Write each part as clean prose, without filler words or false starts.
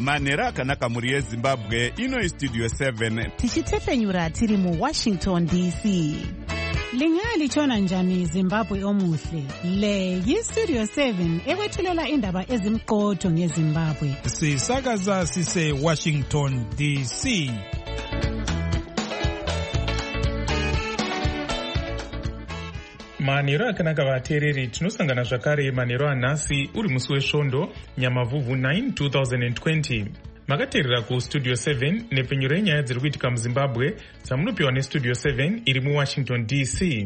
manhero akanaka mhuri yezimbabwe. Ino istudio 7 tichitefenyura tiri muWashington DC. Lingalitshona njani Zimbabwe omuhle? Le yistudio 7 ekwethulela indaba ezimqotho ngeZimbabwe. Sisakaza sise Washington DC. Manhero akanaka vateereri, tinosangana zvakare manhero anhasi uri musi wesvondo Nyamavhuvhu 9 2020. Makateerera kustudio 7 nepfenyuro yenyaya dziri kuitika muZimbabwe dzamunopiwa nestudio 7 iri muWashington DC.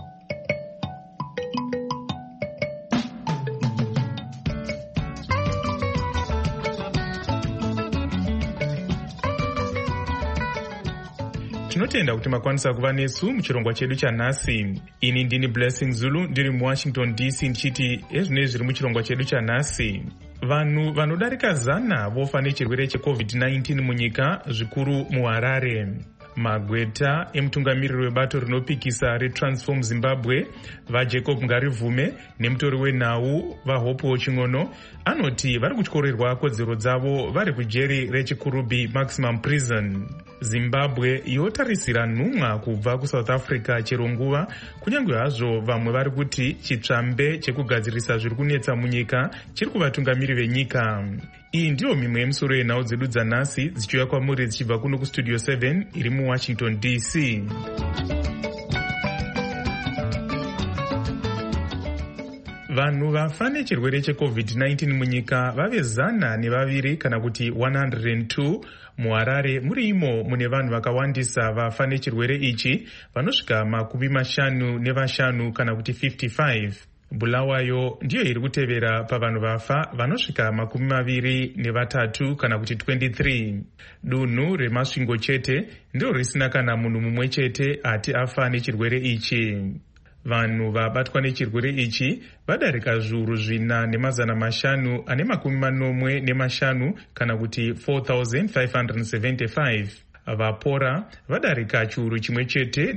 Tinotenda kuti makwanisa kuva nesu muchirongwa chedu chanhasi. Ini ndini Blessing Zulu ndiri muWashington DC ndichiti ezvinei zviri muchirongwa chedu chanhasi. Vanhu vanodarika 100 vofa nechirwere cheCovid-19 munyika, zvikuru muHarare. Magweta emutungamiriri webato rinopikisa reTransform Zimbabwe vaJacob Ngarivume nemutori wenhau vaHope Ching'ono anoti vari kutyorerwa kodzero dzavo vari kujeri reChikurubi Maximum Prison. Zimbabwe yotarisira nhumwa kubva kuSouth Africa chero nguva, kunyange hazvo vamwe vari kuti chitsvambe chekugadzirisa zviri kunetsa munyika chiri kuvatungamiri venyika. Iyi ndiyo mimwe yemisoro yenhau dzedu dzanhasi dzichiuya kwamuri dzichibva kuno kustudio 7 iri muWashington DC. Vanhu vafa nechirwere cheCovid-19 munyika vave 102 kana kuti 102. MuHarare muri imo mune vanhu vakawandisa vafa nechirwere ichi vanosvika 55 kana kuti 55. Bulawayo ndiyo iri kutevera pavanhu vafa vanosvika 23 kana kuti 23. Dunhu reMasvingo chete ndiro risina kana munhu mumwe chete ati afa nechirwere ichi. Vanhu vabatwa nechirwere ichi vadarika zviuru 4,545 kana kuti 4,575. Vapora vadarika chiuru chimwe chete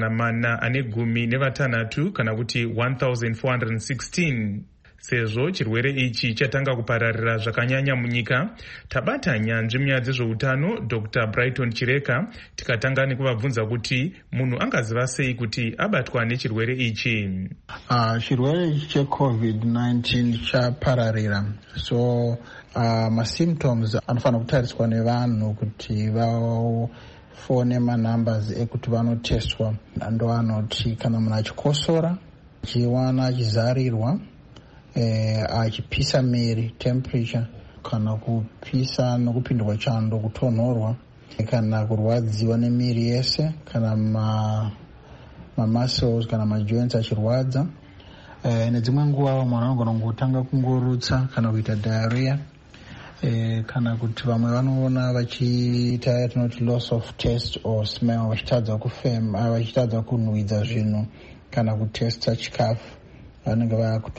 ne416 kana kuti 1,416. Sezvo chirwere ichi chatanga kupararira zvakanyanya munyika, tabata nyanzvi munyaya dzezveutano Dr. Brighton Chireka tikatanga nekuvabvunza kuti munhu angaziva sei kuti abatwa nechirwere ichi. Chirwere cheCovid-19 chapararira, so masymptoms anofanira kutariswa nevanhu kuti vafone manumbers ekuti vanotestwa. Ndo anoti kana munhu achikosora, achiwana achizarirwa, achipisa miri temperature, kana kupisa nokupindwa chando kutonhorwa, kana kurwadziwa nemiri yese, kana muscles kana majoints achirwadza, nedzimwe nguva munhu anogona kutanga kungorutsa kana kuita diarrhea, kana kuti vamwe vanoona vachiita tinoti loss of taste or smell, vachitadza kufema, vachitadza kunhuhwidza zvinhu kana kutesta chikafu, vanenge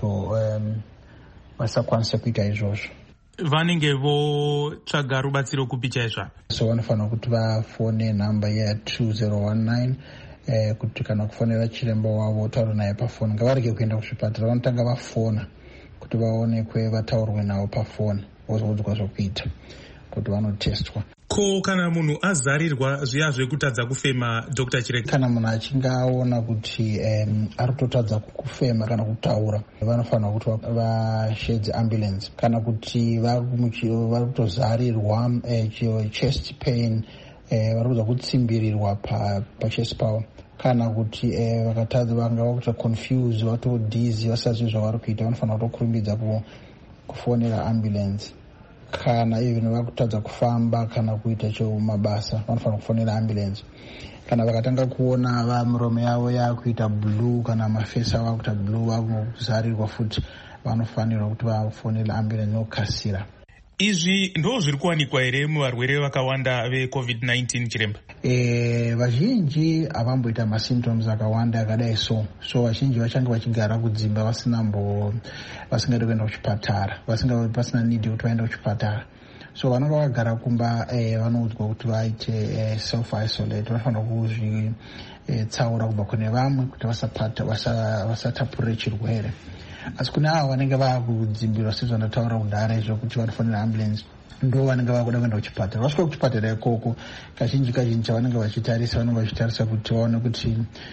vasakwanisa kuita izvozvo. Vanenge votsvaga rubatsiro kupi chaizvo? So vanofanira kuti vafone nhamba ya2019 kuti kana kufonera chiremba wavo votaura naye pafoni. Ngavarege kuenda kuzvipatara, vanotanga vafona kuti vaonekwe, vataurwe navo pafoni, vozoudzwa zvokuita kuti vanotestwa. Ko kana munhu azarirwa zviya zvekutadza kufema, Dr. Chireka? Kana munhu achinge aona kuti ari kutotadza kufema kana kutaura, vanofanira kuti vashedze ambulance. Kana kuti vari kutozarirwa chest pain, vari kuda kutsimbirirwa pachest pavo, kana kuti vakatadza vangava kuita confuse, vatodizzy, vasazivi zvavari kuita, vanofanira kutokurumbidza kufonera ambulance. Kana even vakutadza kufamba kana kuita mabasa, vanofanira kufonera ambulance. Kana vakatanga kuona miromo yavo yakuita blue kana mafesi avo akuita blue, vakuzarirwa futi, vanofanirwa kuti vafonera ambulance nokasira. Izvi ndo zviri kuwanikwa here muvarwere vakawanda veCovid-19 chiremba? Vazhinji havamboita masymptoms akawanda akadai so vazhinji vachange vachigara kudzimba vasingadi kuenda kuchipatara, pasina need kuti vaende kuchipatara. So vanenge vagara kumba vanoudzwa kuti vaite self isolate, vanofanira kuzvitsaura kubva kune vamwe kuti vasatapurire chirwere. Asi kune avo vanenge vakudzimbirwa sezvandataura kudhara izvo kuti vanofonera ambulance, ndo vanenge vakuda kuenda kuchipatara. Vasvika kuchipatara ikoko kazhinji chavanenge vachitarisa kuti vaone kuti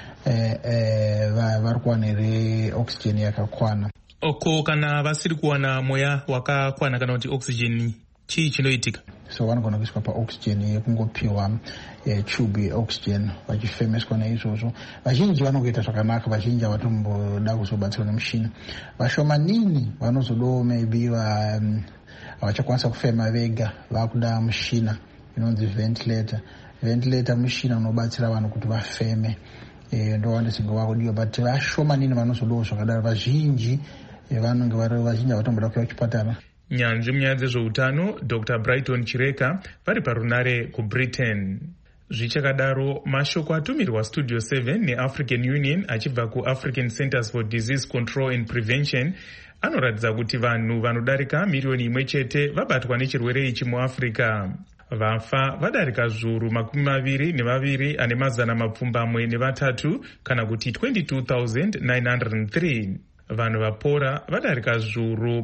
vari kuwana here oxygen yakakwana. Oko kana vasiri kuwana mweya wakakwana kana kuti oxygen, chii chinoitika? So vanogona kuiswa paoxygen yekungopiwa tube yeoxygen vachifemeswa naizvozvo. Vazhinji vanongoita zvakanaka, vazhinji havatomboda kuzobatsirwa nemushini. Vashomanini vanozodawo maybe havachakwanisa kufema vega, vakuda mushina inonzi ventilator mushina unobatsira vanhu kuti vafeme, ndo wandisinga vakudiwa. But vashomanini vanozodawo zvakadaro, vazhinji havatomboda kuya kuchipatara. Nyanzvi munyaya dzezveutano Dr. Brighton Chireka vari parunare kuBritain. Zvichakadaro, mashoko atumirwa Studio 7 neAfrican Union achibva kuAfrican Centers for Disease Control and Prevention anoratidza kuti vanhu vanodarika miriyoni 1 chete vabatwa nechirwere ichi muAfrica. Vafa vadarika zviuru 22 ane mazana mapfumbamwe nevatatu kana kuti 22,903. Vanhu vapora vadarika zviuru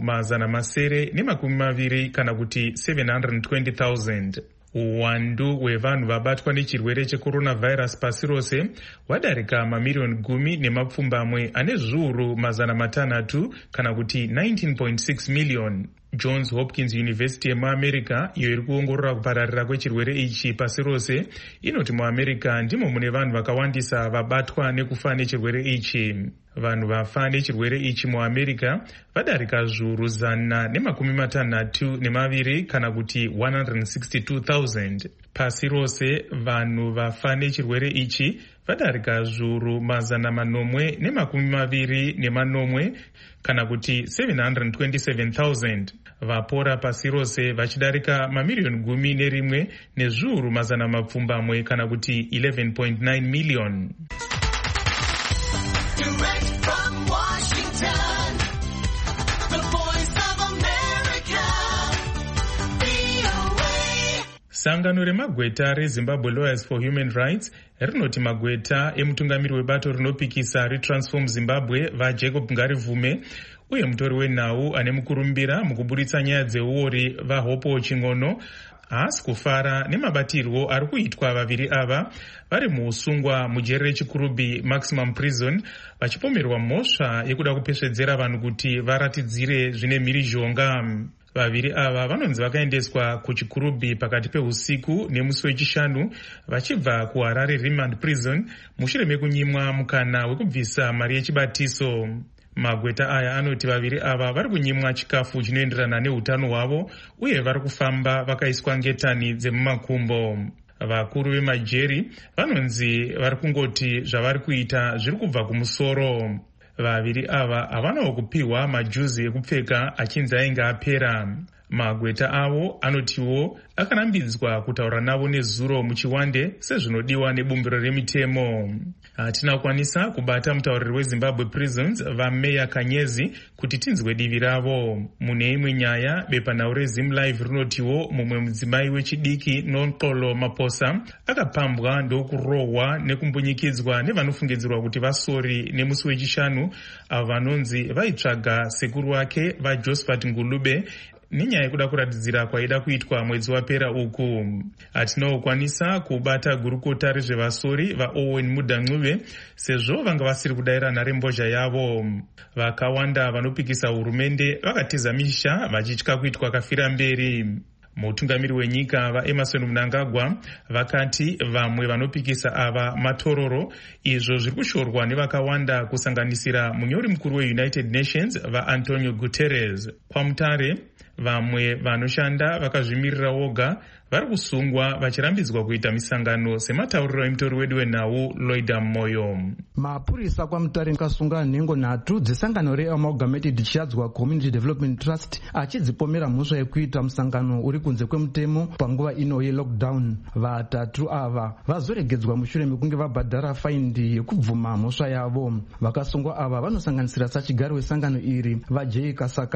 920 kana kuti 720,000. Uwandu hwevanhu vabatwa nechirwere checoronavirus pasi rose hwadarika mamiriyoni 10 nemapfumbamwe ane zviuru 600 kana kuti 19.6 million. Johns Hopkins University yemuAmerica, iyo iri kuongorora kupararira kwechirwere ichi pasi rose, inoti muAmerica ndimo mune vanhu vakawandisa vabatwa nekufa nechirwere ichi. Vanhu vafa nechirwere ichi muAmerica vadarika zviuru 162 kana kuti 162,000. Pasi rose vanhu vafa nechirwere ichi vadarika zviuru 824 kana kuti 727,000. Vapora pasi rose vachidarika mamiriyoni 11 nezviuru 100 kana kuti 11.9 million. Direct from Washington, the Voice of America, VOA. Sangano remagweta reZimbabwe Lawyers for Human Rights rinoti magweta emutungamiri webato rinopikisa reTransform Zimbabwe vaJacob Ngarivume uye mutori wenhau ane mukurumbira mukuburitsa nyaya dzeuori vaHopo Ching'ono haasi kufara nemabatirwo ari kuitwa vaviri ava vari muusungwa mujeri rechikurubhi Maximum Prison vachipomerwa mhosva yekuda kupesvedzera vanhu kuti varatidzire zvine mhirizhonga. Vaviri ava vanonzi vakaendeswa kuchikurubhi pakati peusiku nemusi wechishanu vachibva kuHarare Remand Prison mushure mekunyimwa mukana wekubvisa mari yechibatiso. Magweta aya anoti vaviri ava vari kunyimwa chikafu chinoenderana neutano hwavo uye vari kufamba vakaiswa ngetani dzemumakumbo. Vakuru vemajeri vanonzi vari kungoti zvavari kuita zviri kubva kumusoro. Vaviri ava havanawo kupiwa majuzi ekupfeka achinzi ainge apera. Magweta avo anotiwo akarambidzwa kutaura navo nezuro muchiwande sezvinodiwa nebumbiro remitemo. Hatina kukwanisa kubata mutauriri weZimbabwe Prisons vaMeya Kanyezi kuti tinzwe divi ravo. Mune imwe nyaya, bepanhau reZimLive rinotiwo mumwe mudzimai wechidiki Nonqolo Maposa akapambwa ndokurohwa nekumbunyikidzwa nevanofungidzirwa kuti vasori nemusi wechishanu avo vanonzi vaitsvaga sekuru wake vaJosephat Ngulube nenyaya yekuda kuratidzira kwaida kuitwa mwedzi wapera uku. Hatina kukwanisa kubata gurukota rezvevasori vaOwen Mudancuve sezvo vanga vasiri kudayira nharembozha yavo. Vakawanda vanopikisa hurumende vakatiza misha vachitya kuitwa kafira mberi. Mutungamiri wenyika vaEmerson Mnangagwa vakati vamwe vanopikisa ava matororo, izvo zviri kushorwa nevakawanda kusanganisira munyori mukuru weUnited Nations vaAntonio Guterres. Pamutare vamwe vanoshanda vakazvimirira woga vari kusungwa vachirambidzwa kuita misangano sematauriro emutori wedu wenhau Loida Moyo. Mapurisa kwamutare akasunga nhengo 3 dzesangano reAmalgamated Chiadzwa Community Development Trust achidzipomera mhosva yekuita musangano uri kunze kwemutemo panguva ino yelockdown. Vatatu ava vazoregedzwa mushure mekunge vabhadhara faindi yekubvuma mhosva yavo. Vakasungwa ava vanosanganisira sachigari wesangano iri vaJay Kasakara,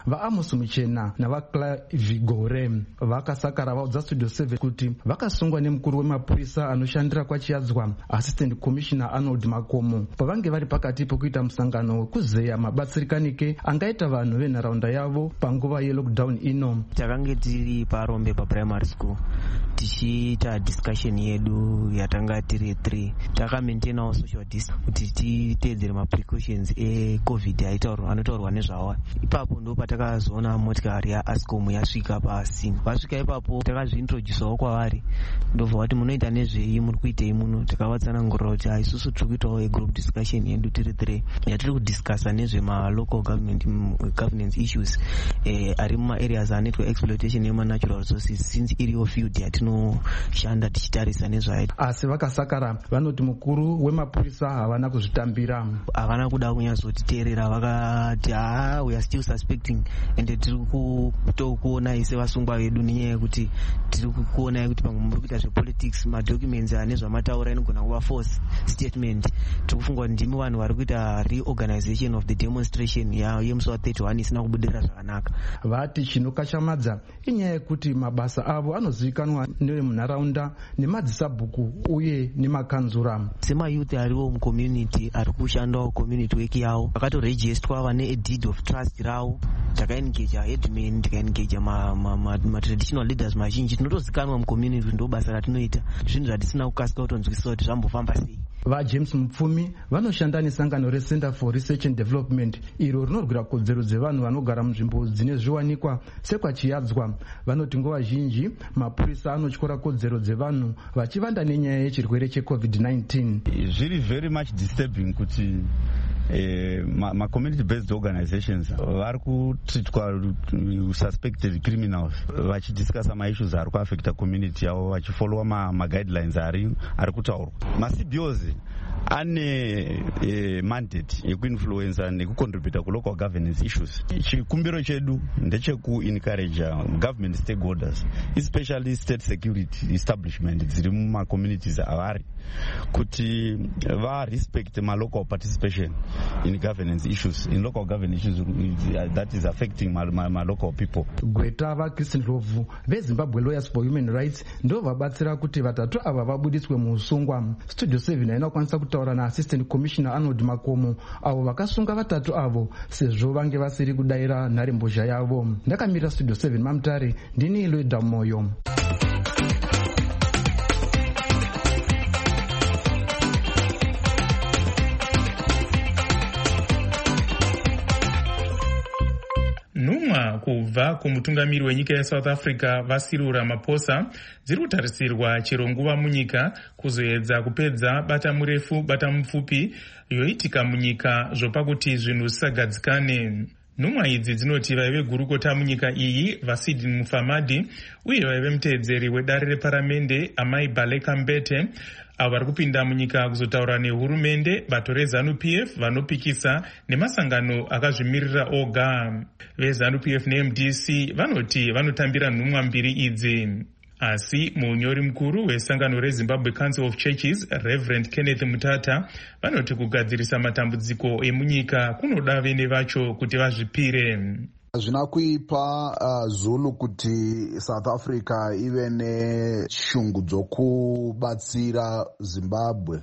vaAmos Muchena navaClive Gore vakasakara vaudza Studio 7 kuti vakasungwa nemukuru wemapurisa anoshandira kwaChiadzwa Assistant Commissioner Arnold Makomo pavange vari pakati pokuita musangano wekuzeya mabatsirikanike angaita vanhu venharaunda yavo panguva yelockdown ino. Takange tiri paRombe paprimary school tichiita discussion yedu yatanga tiri 3 takamaintainawo social distance kuti titeedzere maprecautions eCovid anotaurwa nezvawo. Ipapo ndo patakazoona motikari yaAscom yasvika pasi. Vasvika ipapo takazviintroducewo kwavari ndobva vati munoita nezvei, muri kuitei muno. Takavatsanangurira kuti isusu tiri kuitawo group discussion yedu tiri 3 yatiri kudiscussa nezvemalocal governance issues ari mumaareas anoitwa exploitation yemanatural resources since iriyo field yatinoshanda tichitarisa nezvayo. Asi vakasakara vanoti mukuru wemapurisa havana kuzvitambira, havana kuda kunyazotiteerera. Vakati we are still suspecting ende tiri kuona ise vasungwa vedu nenyaya yekuti tiri kuona kuti pamwe muri kuita zvepolitics, madocuments ane zvamataura inogona kuva false statement. Tiri kufunga kuti ndimi vanhu vari kuita reorganization of the demonstration yemusi wa31 isina kubudirira zvakanaka. Vati chinokashamadza inyaya yekuti mabasa avo anozivikanwa nevemunharaunda nemadzisabhuku uye nemakanzura. Semayouth ariwo mucommunity ari kushandawo community work yavo vakatorejistwa vane deed of trust ravo. Takaengeja headmen, tikaengeja traditional leaders mazhinji. Tinotozikanwa mucommunity ndo basa ratinoita, zvinhu zvatisina kukasika kutonzwisisa kuti zvambofamba sei. VaJames Mupfumi vanoshanda nesangano reCenter for Research and Development iro rinorwira kodzero dzevanhu vanogara munzvimbo dzine zviwanikwa sekwaChiadzwa. Vanoti nguva zhinji mapurisa anotyora kodzero dzevanhu vachivanda nenyaya yechirwere cheCovid-19. Zviri very much disturbing kuti community based organizations vari kutreatwa suspected criminals vachidiscussa maissues ari kuaffecta community yavo vachifollowa maguidelines ari kutaurwa. MaCBOs ane mandate yekuinfluenza nekucontributa kulocal governance issues. Chikumbiro chedu ndechekuencourage government stakeholders especially state security establishment dziri mumacommunities avari kuti varespect local participation in governance issues, in local governance issues that is affecting my local people. Gweta vaChristian Love veZimbabwe Lawyers for Human Rights ndo vabatsira kuti vatatu ava vabudiswe muusungwa. Studio 7 inokwanisa kutaura naAssistant Commissioner Arnold Makomo avo vakasunga vatatu avo sezvo vange vasiri kudaira nharembozha yavo. Ndakamira Studio 7 Mamtare, ndini Iloida Moyo. Nhumwa kubva kumutungamiri wenyika yeSouth Africa Cyril Ramaphosa dziri kutarisirwa chero nguva munyika kuzoedza kupedza bata murefu bata mupfupi yoitika munyika zvopakuti zvinhu zvisagadzikane. Nhumwa idzi dzinoti vaive gurukota munyika iyi Vasidin Mufamadi uye vaive muteedzeri wedare reparamende Amai Baleka Mbete avo vari kupinda munyika kuzotaura nehurumende, bato reZANU-PF vanopikisa nemasangano akazvimirira oga. VeZANU-PF neMDC vanoti vanotambira nhumwa mbiri idzi. Asi munyori mukuru wesangano reZimbabwe Council of Churches Reverend Kenneth Mutata vanoti kugadzirisa matambudziko emunyika kunoda vene vacho kuti vazvipire. Zvina kuipa Zulu kuti South Africa ive neshungu dzokubatsira Zimbabwe.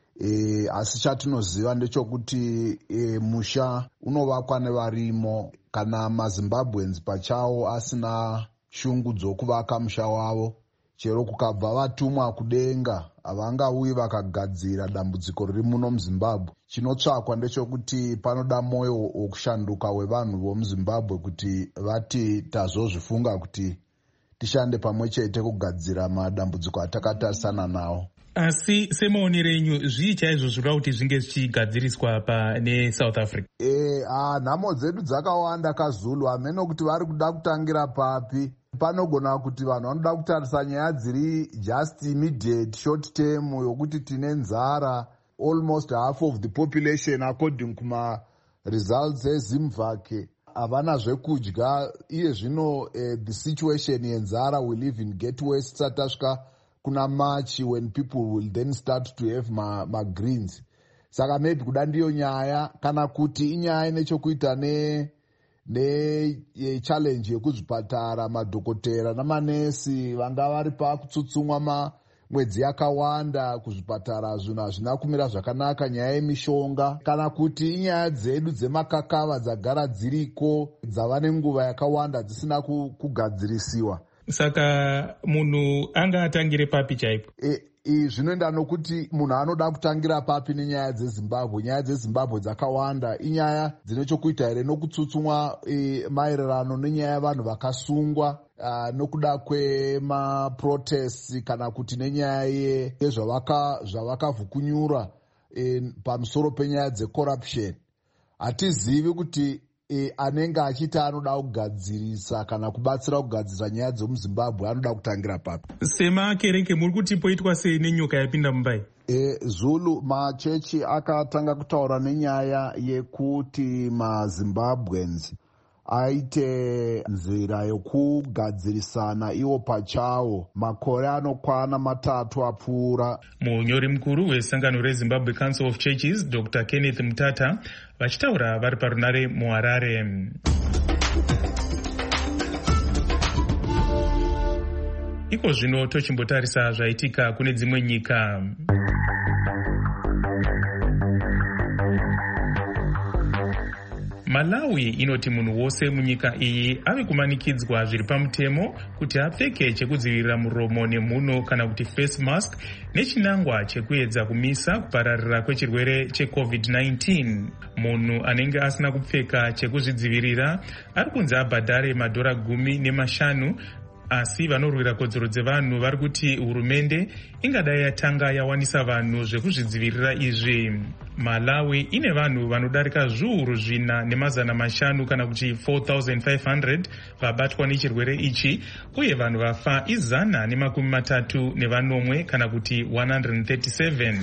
Asi chatinoziva ndechokuti musha unovakwa nevarimo. Kana maZimbabweans pachawo asina shungu dzokuvaka musha wavo, chero kukabva vatumwa kudenga havangauyi vakagadzira dambudziko riri muno muZimbabwe. Chinotsvakwa ndechekuti panoda moyo wokushanduka wevanhu vomuZimbabwe kuti vati tazozvifunga kuti tishande pamwe chete kugadzira madambudziko atakatarisana nawo. Asi semaonero enyu zvii chaizvo zvinoda kuti zvinge zvichigadziriswa neSouth Africa? Nhamo dzedu dzakawanda kaZulu, hameno kuti vari kuda kutangira papi. Panogona kuti vanhu vanoda kutarisa nyaya dziri just immediate short term yokuti tine nzara, almost half of the population according kuma results eZimvake havana zvekudya. Iye zvino the situation yenzara will even get worse tasvika kuna March when people will then start to have greens. Saka maybe kuda ndiyo nyaya kana kuti inyaya nechokuita nechallenge yekuzvipatara, madhokotera namanesi vanga vari pakutsutsumwa mwedzi yakawanda kuzvipatara. Zvinhu hazvina kumira zvakanaka, nyaya yemishonga kana kuti inyaya dzedu dzemakakava dzagara dziriko dzava nenguva yakawanda dzisina kugadzirisiwa. Saka munhu anga atangire papi chaipo? Zvinoenda nokuti munhu anoda kutangira papi nenyaya dzezimbabwe. Nyaya dzezimbabwe dzakawanda, inyaya dzine chokuita here nokutsutsumwa maererano nenyaya yavanhu vakasungwa nokuda kwemaprotests kana kuti nenyaya yezvavakavhukunyura pamusoro penyaya dzecorruption. Hatizivi kuti anenge achiti anoda kugadzirisa kana kubatsira kugadzirisa nyaya dzemuzimbabwe anoda kutangira papi. Semakereke muri kuti poitwa sei nenyoka yapinda mumbai? Zulu, machechi akatanga kutaura nenyaya yekuti maZimbabweans aite nzira yokugadzirisana iwo pachawo makore anokwana 3 apfuura. Munyori mukuru wesangano reZimbabwe Council of Churches, Dr. Kenneth Mutata, vachitaura vari parunare muHarare. Iko zvino tochimbotarisa zvaitika kune dzimwe nyika. Malawi inoti munhu wose munyika iyi ave kumanikidzwa zviri pamutemo kuti apfeke chekudzivirira muromo nemhuno kana kuti face mask nechinangwa chekuedza kumisa kupararira kwechirwere cheCovid-19. Munhu anenge asina kupfeka chekuzvidzivirira ari kunzi abhadhare $10.5, asi vanorwira kodzero dzevanhu vari kuti hurumende ingadai yatanga yawanisa vanhu zvekuzvidzivirira izvi. Malawi ine vanhu vanodarika zviuru 4,500 kana kuti 4,500 vabatwa nechirwere ichi, uye vanhu vafa 134 kana kuti 137.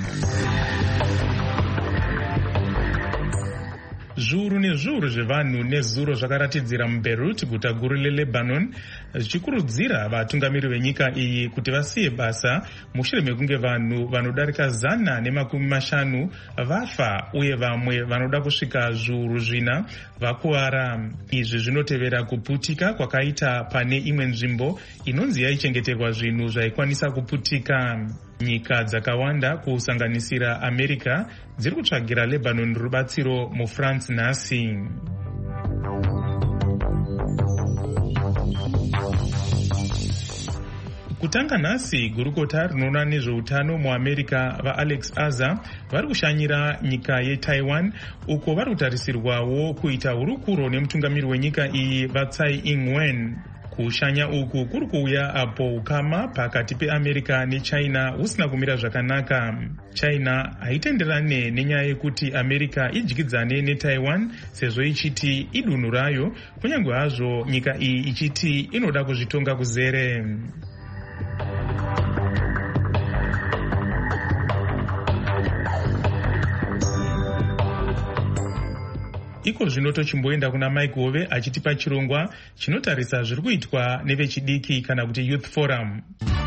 Zviuru nezviuru zvevanhu nezuro zvakaratidzira muBeirut, guta guru leLebanon, zvichikurudzira vatungamiri venyika iyi kuti vasiye basa mushure mekunge vanhu vanodarika 150 vafa uye vamwe vanoda kusvika zviuru 4 vakuwara. Izvi zvinotevera kuputika kwakaita pane imwe nzvimbo inonzi yaichengeterwa zvinhu zvaikwanisa kuputika. Nyika dzakawanda kusanganisira America dziri kutsvagira Lebanon rubatsiro muFrance nhasi. Kutanga nhasi, gurukota rinoona nezveutano muAmerica vaAlex Azar vari kushanyira nyika yeTaiwan, uko vari kutarisirwawo kuita hurukuro nemutungamiri wenyika iyi vaTsai Ing-wen. Kushanya uku kuri kuuya apo ukama pakati peAmerica neChina husina kumira zvakanaka. China haitenderane nenyaya yekuti America idyidzane neTaiwan sezvo ichiti idunhu rayo, kunyange hazvo nyika iyi ichiti inoda kuzvitonga kuzere. Iko zvino tochimboenda kuna Mike Hove achitipa chirongwa chinotarisa zviri kuitwa nevechidiki kana kuti Youth Forum.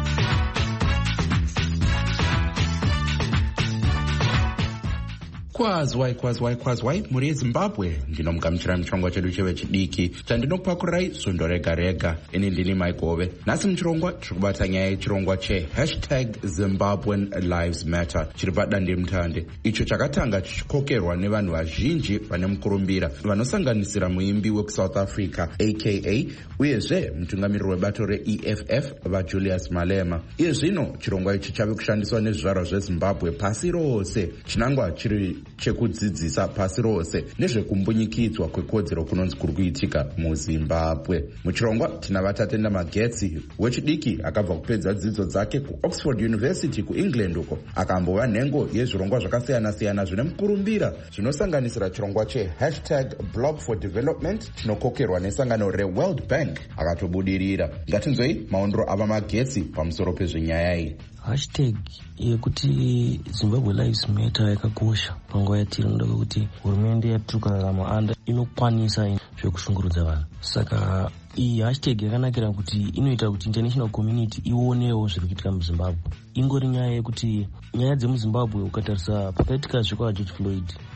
Kwazwai muri yeZimbabwe, ndinomugamuchira muchirongwa chedu chevechidiki chandinokupakurirai zundo rega rega. Ini ndini Mike Hove. Nhasi muchirongwa tiri kubata nyaya yechirongwa #Zimbabwean Lives Matter chiri padandemutande, icho chakatanga chichikokerwa nevanhu vazhinji vane mukurumbira vanosanganisira muimbi wekuSouth Africa aka uyezve mutungamiriri webato reEFF vaJulius Malema. Iye zvino chirongwa ichi chave kushandiswa nezvizvarwa zveZimbabwe pasi rose, chinangwa chiri chekudzidzisa pasi rose nezvekumbunyikidzwa kwekodzero kunonzi kuri kuitika muZimbabwe. Muchirongwa tina vatatenda Magetsi wechidiki akabva kupedza dzidzo dzake kuOxford University kuEngland, uko akambova nhengo yezvirongwa zvakasiyana-siyana zvine mukurumbira zvinosanganisira chirongwa #Blog for Development chinokokerwa nesangano reWorld Bank. Akatobudirira. Ngatinzwei maondro ava Magetsi pamusoro pezvenyaya iyi. Hashtag yekuti Zimbabwe Lives Matter yakakosha panguva yatiri, noda kuti hurumende yatiri kurarama anda inokwanisa zvekushungurudza vanhu. Saka iyi hashtag yakanakira kuti inoita kuti international community ionewo zviri kuitika muZimbabwe. Ingori nyaya yekuti nyaya dzemuZimbabwe ukatarisa pakaitika zvikwa George Floyd,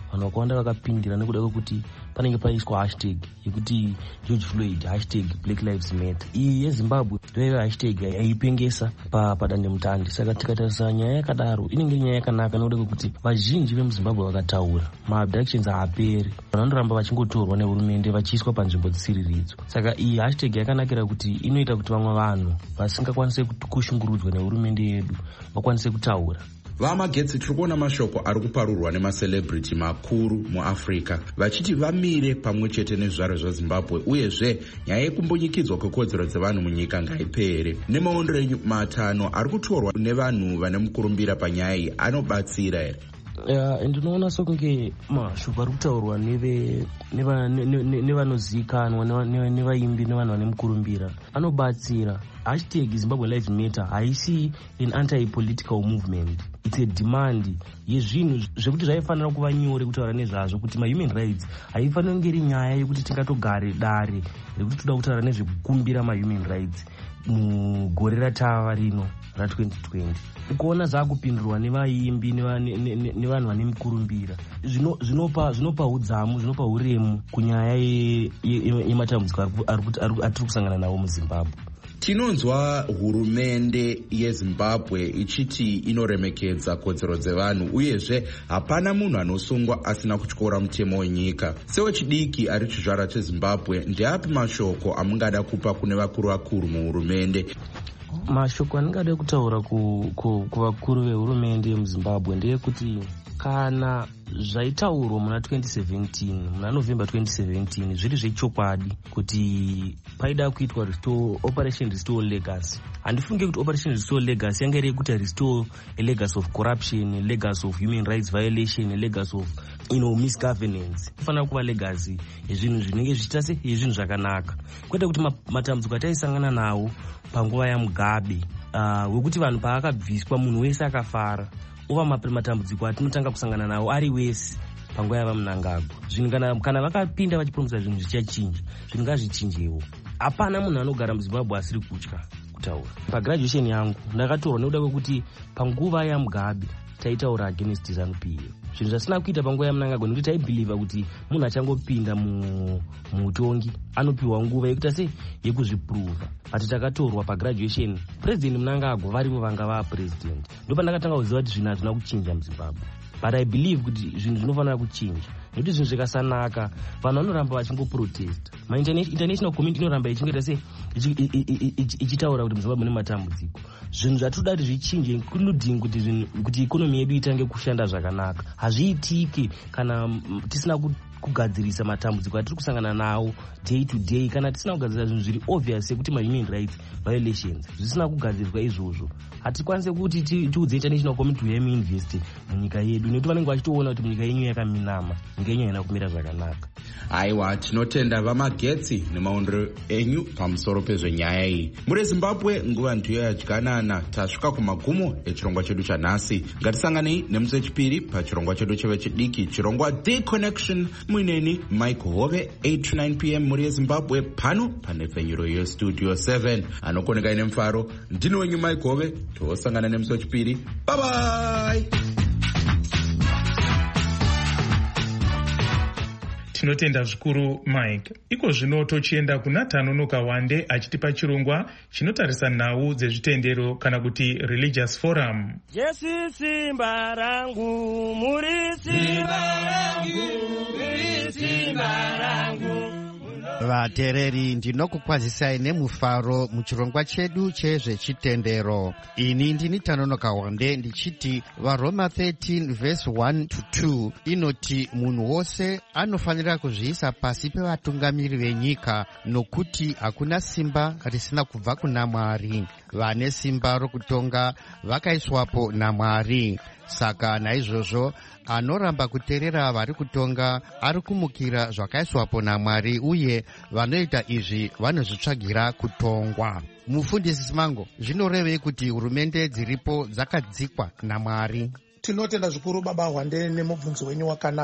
vanhu vakawanda vakapindira nekuda kwekuti panenge paiswa hashtag yekuti George Floyd, hashtag Black Lives Matter. Iyi yeZimbabwe ndoiyo hashtag yaipengesa padandemutande. Saka tikatarisa nyaya yakadaro inenge iri nyaya yakanaka nekuda kwekuti vazhinji vemuZimbabwe vakataura, maabductions haaperi, vanoramba vachingotorwa nehurumende vachiiswa panzvimbo dzisiriridzo. Saka iyi hashtag yakanakira kuti inoita kuti vamwe vanhu vasingakwanise kushungurudzwa nehurumende yedu vakwanise kutaura. Vamagetsi tiri kuona mashoko ari kuparurwa nemaselebrity makuru muAfrica vachiti vamire pamwe chete nezvaro zvaZimbabwe, uyezve nyaya yekumbunyikidzwa kwekodzero dzevanhu munyika ngaipere. Nemaondero enyu matano ari kutorwa nevanhu vane mukurumbira panyaya iyi anobatsira here? Ndinoona sokunge mashoko ari kutaurwa nevanozikanwa nevaimbi nevanhu vane mukurumbira anobatsira. Hashtag Zimbabwe Lives Matter haisi an anti-political movement, it's a demand yezvinhu zvekuti zvaifanira kuva nyore kutaura nezvazvo, kuti ma-human rights haifanira kunge iri nyaya yekuti tingatogare dare rekuti toda kutaura nezvekukumbira ma-human rights mugore ratava rino ra2020. Ukuona zvakupindurwa nevaimbi nevanhu vane mukurumbira zvinopa udzamu, zvinopa uremu kunyaya yematambudziko atiri kusangana nawo muZimbabwe. Tinonzwa hurumende yeZimbabwe ichiti inoremekedza kodzero dzevanhu, uyezve hapana munhu anosungwa asina kutyora mutemo wenyika. Sewechidiki ari chizvara cheZimbabwe, ndeapi mashoko amungada kupa kune vakuru muhurumende? Mashoko andingada kutaura kuvakuru vehurumende muZimbabwe ndeyekuti kana zvaitaurwa muna 2017 muna November 2017 zviri zvechokwadi kuti paida kuitwa Operation Restore Legacy. Handifunge kuti Operation Restore Legacy yanga iri kuita restore a legacy of corruption, a legacy of human rights violation, a legacy of misgovernance. Kufanira kuva legacy yezvinhu zvinenge zvichita sezvinhu zvakanaka, kwete kuti matambudziko ataisangana nawo panguva yaMugabe wekuti vanhu paakabviswa munhu wese akafara, ova matambudziko atinotanga kusangana nawo ari wese panguva yava Mnangagwa. Zvinhu kana vakapinda vachipromisa zvinhu zvichachinja, zvinhu ngazvichinjewo. Hapana munhu anogara muZimbabwe asiri kutya kutaura. Pagraduation yangu ndakatorwa nekuda kwekuti panguva yaMugabe taitaura against ZANU-PF, zvinhu zvisina kuita panguva yaMnangagwa, nekuti taibhiliva kuti munhu achangopinda muutongi anopiwa nguva yekuita sei yekuzviprova. But takatorwa pagraduation President Mnangagwa varivo vanga vapresident. Ndopandakatanga kuziva kuti zvinhu hazvina kuchinja muZimbabwe. But I believe kuti zvinhu zvinofanira kuchinja, nekuti zvinhu zvikasanaka vanhu vanoramba vachingoprotesta. International community inoramba ichingoita sei ichitaura kuti muZimbabwe mune matambudziko. Zvinhu zvatoda kuti zvichinje, including kuti ikonomi yedu itange kushanda zvakanaka, hazviitiki kana tisina kugadzirisa matambudziko atiri kusangana nawo day to day, kana tisina kugadzirisa zvinhu zviri obvious sekuti ma-human rights violations zvisina kugadzirwa izvozvo. Hatikwanise kuti tiudze international community yemu-invest munyika yedu, nekuti vanenge vachitoona kuti munyika yenyu yakaminama, nyika yenyu haina kumira zvakanaka. Aiwa, tinotenda vamagetsi nemaondero enyu pamusoro pezvenyaya iyi. Muri Zimbabwe nguva ndiyo yadyanana. Tasvika kumagumo echirongwa chedu chanhasi. Ngatisanganei nemusi wechipiri pachirongwa chedu chevechidiki, chirongwa The Connection. Muineni Mike Hove, 8 to 9 p.m. muri yeZimbabwe, pano panepfenyuro yeStudio 7. Anokoneka ine mfaro, ndini wenyu Mike Hove. Tosangana nemusi wechipiri. Bye bye. Tinotenda zvikuru Mike. Iko zvino tochienda kuna Tanonoka Wande achitipa chirongwa chinotarisa nhau dzezvitendero kana kuti Religious Forum. Jesu simba rangu, muri simba rangu, muri simba rangu. Vatereri, ndinokukwazisai nemufaro muchirongwa chedu chezvechitendero. Ini ndini Tanonoka Wande ndichiti vaRoma 13 verse 1 to 2 inoti munhu wose anofanira kuzviisa pasi pevatungamiri venyika, nokuti hakuna simba risina kubva kuna Mwari. Vane simba rokutonga vakaiswapo naMwari. Saka naizvozvo anoramba kuteerera vari kutonga ari kumukira zvakaiswapo naMwari, uye vanoita izvi vanozvitsvagira kutongwa. Mufundisi Simango, zvinorevei kuti hurumende dziripo dzakadzikwa naMwari? Tinotenda zvikuru baba Hwande nemubvunzo wenyu wakanaka.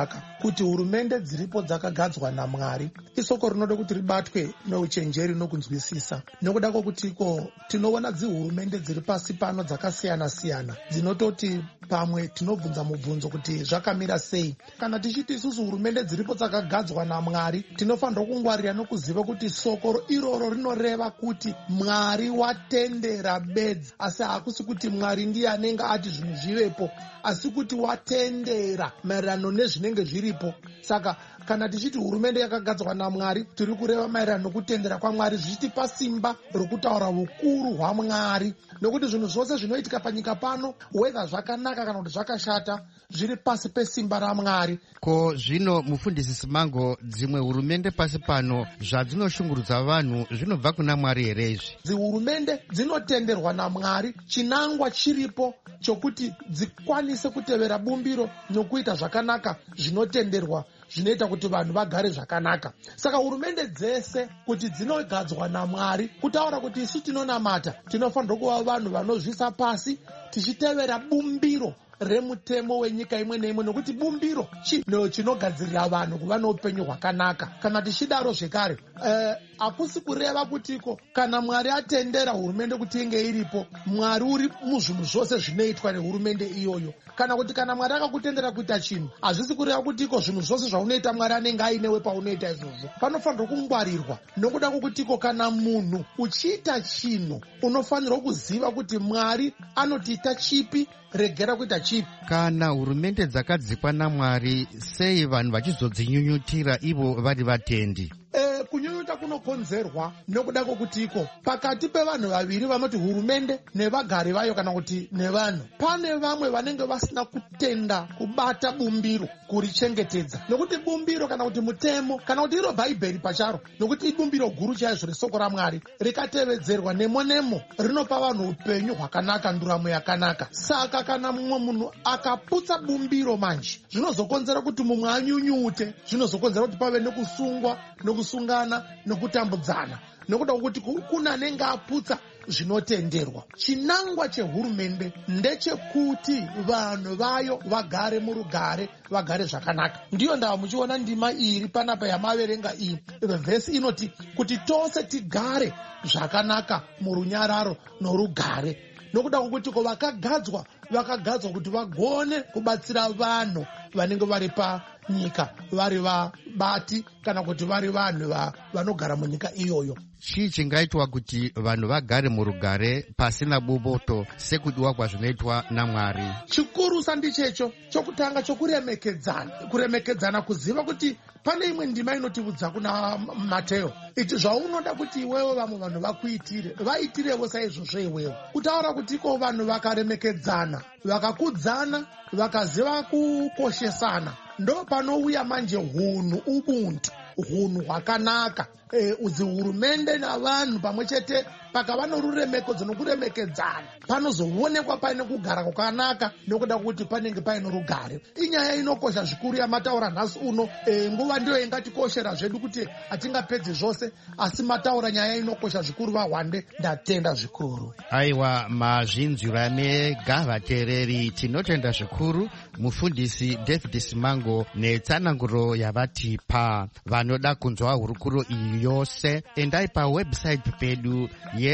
kuti hurumende dziripo dzakagadzwa naMwari isoko rinode kuti ribatwe neuchenjeri nokunzwisisa, nekuda kwokutiko tinoona dzihurumende dziri pasi pano dzakasiyana-siyana dzinototi pamwe tinobvunza mubvunzo kuti zvakamira sei. Kana tichiti isusu hurumende dziripo dzakagadzwa naMwari, tinofanirwa kungwarira nokuziva kuti soko iroro rinoreva kuti Mwari watendera bedzi, asi hakusi kuti Mwari ndiye anenge ati zvinhu zvivepo, asi kuti watendera maererano nezvinenge zviripo. Saka kana tichiti hurumende yakagadzwa naMwari, tiri kureva maererano nokutendera kwaMwari, zvichitipa simba rokutaura ukuru hwaMwari, nokuti zvinhu zvose zvinoitika panyika pano, whether zvakanaka kana kuti zvakashata, zviri pasi pesimba raMwari. Ko zvino mufundisi Simango, dzimwe hurumende pasi pano zvadzinoshungurudza vanhu zvinobva kuna Mwari here izvi? Dzihurumende dzinotenderwa naMwari, chinangwa chiripo chokuti dzikwanise kutevera bumbiro nokuita zvakanaka zvinotenderwa, zvinoita kuti vanhu vagare zvakanaka. Saka hurumende dzese kuti dzinogadzwa naMwari, kutaura kuti isu tinonamata, tinofanirwa kuva vanhu vanozvisa pasi tichitevera bumbiro remutemo wenyika imwe neimwe, nokuti bumbiro chinogadzirira vanhu kuva noupenyu hwakanaka. Kana tichidaro zvekare, hakusi kureva kutiko kana Mwari atendera hurumende kuti inge iripo, Mwari uri muzvinhu zvose zvinoitwa nehurumende iyoyo. Kana kuti kana Mwari akakutendera kuita chinhu, hazvisi kureva kutiko zvinhu zvose zvaunoita Mwari anenge ainewe paunoita izvozvo. Panofanirwa kungwarirwa, nokuda kwokutiko kana munhu uchiita chinhu unofanirwa kuziva kuti Mwari anotiita chipi, regera kuita chipi. Kana hurumende dzakadzikwa naMwari, sei vanhu vachizodzinyunyutira ivo vari vatendi? Kunyunyuta kunokonzerwa nokuda kwokutiko pakati pevanhu vaviri vanoti hurumende nevagari vayo kana kuti nevanhu, pane vamwe vanenge vasina kutenda kubata bumbiro kurichengetedza, nokuti bumbiro kana kuti mutemo kana kuti iro bhaibheri pacharo, nokuti ibumbiro guru chaizvo resoko raMwari, rikatevedzerwa nemo rinopa vanhu upenyu hwakanaka, nduramo yakanaka. Saka kana mumwe munhu akaputsa bumbiro manje, zvinozokonzera kuti mumwe anyunyute, zvinozokonzera kuti pave nekusungwa, nokusungana, nokutambudzana, nokuda kwokuti kuna anenge aputsa zvinotenderwa. Chinangwa chehurumende ndechekuti vanhu vayo vagare murugare, vagare zvakanaka. Ndiyo ndava muchiona ndima iri panapa yamaverenga iyi, vhesi inoti kuti tose tigare zvakanaka murunyararo norugare, nokuda kwokuti vakagadzwa kuti vagone kubatsira vanhu vanenge vari panyika, vari vabati kana kuti vari vanhu vanogara munyika iyoyo. Chii chingaitwa kuti vanhu vagare murugare pasina boboto sekudiwa kwazvinoitwa naMwari? Chikurusa ndichecho chokutanga kuremekedzana, kuziva kuti pane imwe ndima inotibudza kuna Mateo iti zvaunoda kuti iwewe vamwe vanhu vakuitire, vaitirewo saizvozvo iwewe. Kutaura kuti iko vanhu vakaremekedzana, vakakudzana, vakaziva kukoshesana, ndo panouya manje hunhu, ubuntu, hunhu hwakanaka. Hurumende navanhu pamwe chete pakava noruremekedzo nokuremekedzana, panozoonekwa paine kugara kwakanaka, nokuda kuti panenge paine rugare. Inyaya inokosha zvikuru yamataura nhasi uno. Nguva ndiyo ingatikoshera zvedu kuti hatingapedzi zvose, asi mataura nyaya inokosha zvikuru. Vahwande, ndatenda zvikuru. Aiwa, mazvinzwira mega vateereri, tinotenda zvikuru mufundisi David Simango netsananguro yavatipa. Vanoda kunzwa hurukuro iyi yose, endai pawebsite pedu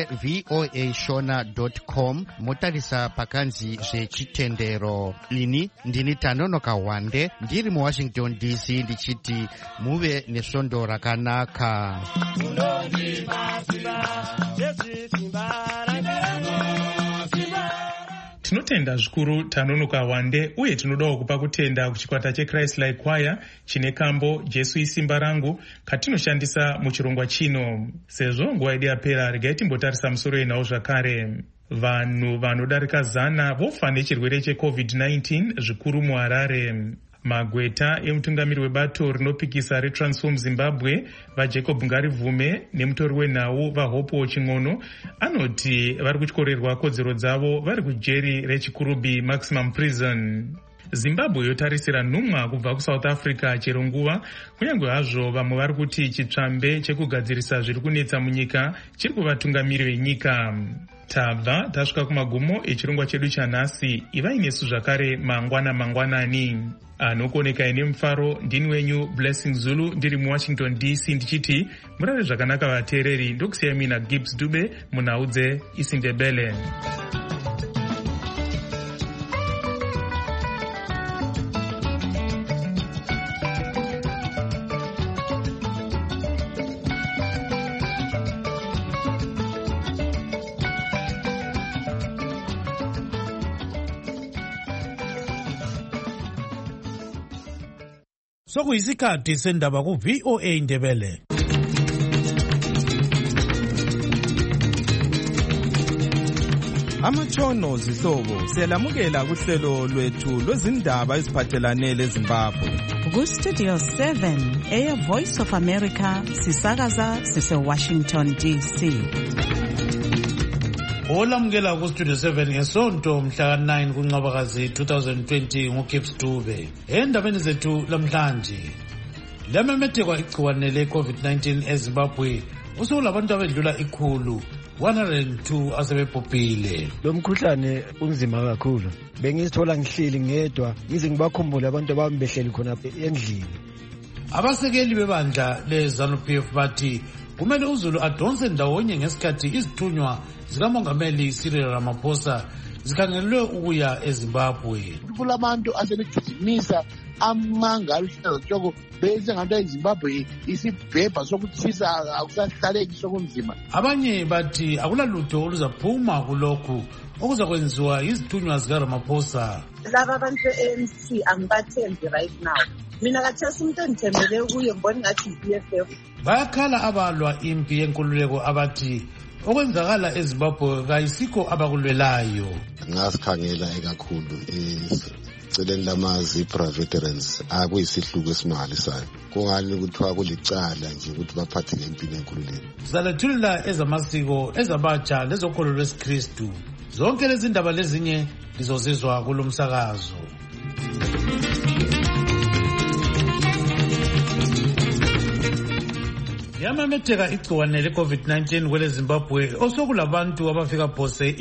yevoashona.com, motarisa pakanzi zvechitendero. Ini ndini Tanonoka Wande, ndiri muWashington DC, ndichiti muve nesvondo rakanaka. Tinotenda zvikuru Tanonoka Wande, uye tinodawo kupa kutenda kuchikwata cheChrist Like Choir chine kambo Jesu isimba rangu katinoshandisa muchirongwa chino. Sezvo nguva yedu yapera, regai timbotarisa musoro yenhau zvakare. Vanhu vanodarika 100 vofa nechirwere cheCovid-19 zvikuru muHarare. Magweta emutungamiri webato rinopikisa reTransform Zimbabwe vaJacob Ngarivume nemutori wenhau vaHope Ching'ono anoti vari kutyorerwa kodzero dzavo vari kujeri reChikurubi Maximum Prison. Zimbabwe yotarisira nhumwa kubva kuSouth Africa chero nguva, kunyange hazvo vamwe vari kuti chitsvambe chekugadzirisa zviri kunetsa munyika chiri kuvatungamiriri venyika. Tabva tasvika kumagumo echirongwa chedu chanhasi. Ivai nesu zvakare mangwanani. Anokuonekai nemufaro ndini wenyu Blessing Zulu ndiri muWashington DC ndichiti murare zvakanaka vateereri. Ndokusiyai mina Gibbs Dube munhau dzeIsindebele. Sokuyisikhathi sendaba ku VOA Ndebele. Amatshono zihlobo siyalamukela kuhlelo lwethu lwezindaba eziphathelane leZimbabwe. Ku Studio 7 eya Voice of America sisakaza sise Washington DC. Olamukela ku Studio 7 ngesonto mhla ka9 kuNcwabakazi 2020 nguGibbs Dube. Endabeni zethu lamhlanje. Lamemethekwa igciwane le-COVID-19 eZimbabwe usulabantu abedlula 102 asebebhubhile. Lo mkhuhlane unzima kakhulu. Bengizithola ngihleli ngedwa ngize ngibakhumbule abantu abami behleli khona endlini. Abasekeli bebandla leZANU-PF bathi kumele uZulu adonse ndawonye ngesikhathi izithunywa zikamongameli Cyril Ramaphosa zikhangelwe ukuya eZimbabwe. Kulabantu asebegijimisa amanga aluhlaza tshoko bese nganto eZimbabwe isibhebha sokuthisa akusahlaleki sokunzima. Abanye bathi akulalutho oluzaphuma kulokhu okuzakwenziwa izithunywa zikaRamaphosa. Laba abantu ANC angibathembi right now. Mina kathesi umuntu endithembele kuye ngibona ngathi iBFF. Bayakhala abalwa impi yenkululeko abathi okwenzakala eZimbabwe kayisikho abakulwelayo. Ngasikhangela kakhulu eceleni lama-Zipra veterans akuyisihluku esimali sayo. Kungani kuthiwa kulicala nje ukuthi baphatheke empini yenkululeko. Sizalethulula ezamasiko ezabatsha lezokholo lwesikristu. Zonke lezi ndaba lezinye lizozizwa kulo msakazo. Yamemetheka igciwane le-COVID-19 kwele Zimbabwe osokulabantu abafika phose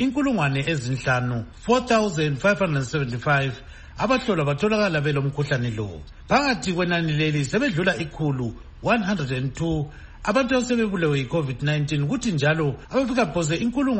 4,575 abahlolwa batholakala belo mkhuhlane lo. Phakathi kwenani leli sebedlula 102 abantu asebebulewe yi-COVID-19 kuthi njalo abafika phose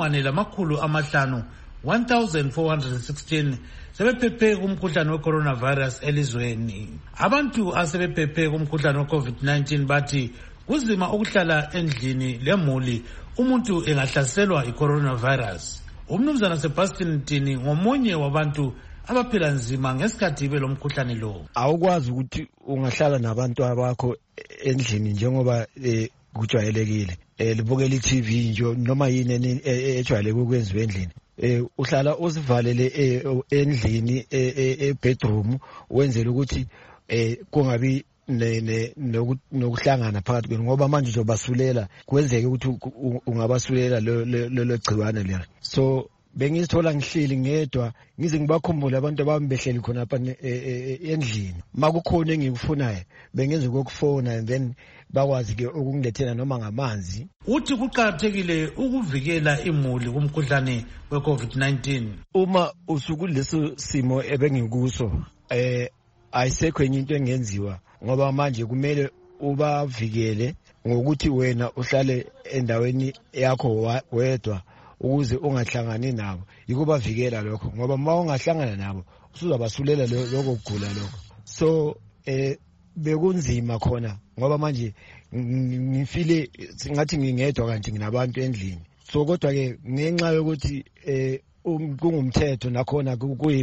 1,416 sebephephe kumkhuhlane we-coronavirus elizweni. Abantu asebephephe kumkhuhlane we-COVID-19 bathi kuzima ukuhlala endlini lemuli umuntu engahlaselwa i-coronavirus. Umnumzana Sebastian Ntini ngomunye wabantu abaphila nzima ngesikhathi belo mkhuhlane lo. Awukwazi ukuthi ungahlala nabantu abakho endlini njengoba kujwayelekile. Libukela iTV nje noma yini ejwayeleke ukwenziwa endlini. Uhlala uzivalele endlini ebedroom wenzela ukuthi kungabi nokuhlangana phakathi kwenu ngoba manje uzobasulela kwenzeke ukuthi ungabasulela lo gciwane lelo. So bengizithola ngihleli ngedwa ngize ngibakhumbule abantu abami behleli khona lapha endlini. Makukhona engikufunayo bengenza ukufona and then bakwazi ke ukungilethela noma ngamanzi. Uthi kuqhakathekile ukuvikela imuli kumkhuhlane we-COVID-19. Uma usukuleso simo ebengikuso ayisekho enye into engenziwa ngoba manje kumele ubavikele ngokuthi wena uhlale endaweni yakho wedwa ukuze ungahlangani nabo. Yikubavikela lokho ngoba uma ungahlangana nabo usuzabasulela lokho kugula lokho. So bekunzima khona ngoba manje ngifile ngathi ngingedwa kanti nginabantu endlini. So kodwa ke ngenxa yokuthi kungumthetho nakhona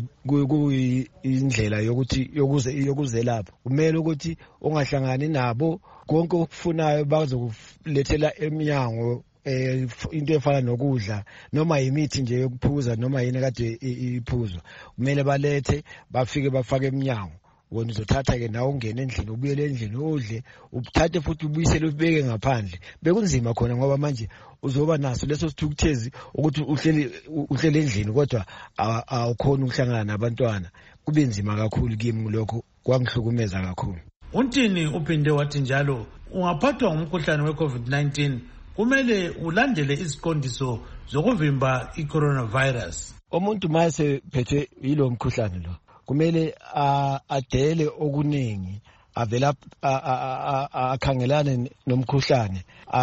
kuyindlela yokuthi yokuzelapha kumele ukuthi ungahlangani nabo. Konke okufunayo bazokulethela eminyango into efana nokudla noma imithi nje yokuphuza noma yini kade iphuzwa kumele balethe bafike bafake eminyango. Wona uzothatha ke nawe ungene endlini ubuyele endlini udle uthathe futhi ubuyisele ubeke ngaphandle. Bekunzima khona ngoba manje uzoba naso leso sithukuthezi ukuthi uhlele endlini kodwa awukhona ukuhlangana nabantwana kube nzima kakhulu kimi lokho kwangihlukumeza kakhulu. Untini uphinde wathi njalo ungaphathwa ngumkhuhlane we-COVID-19 kumele ulandele iziqondiso zokuvimba i-coronavirus. Umuntu mase phethwe yilo mkhuhlane lo kumele adele okuningi avela akhangelane nomkhuhlane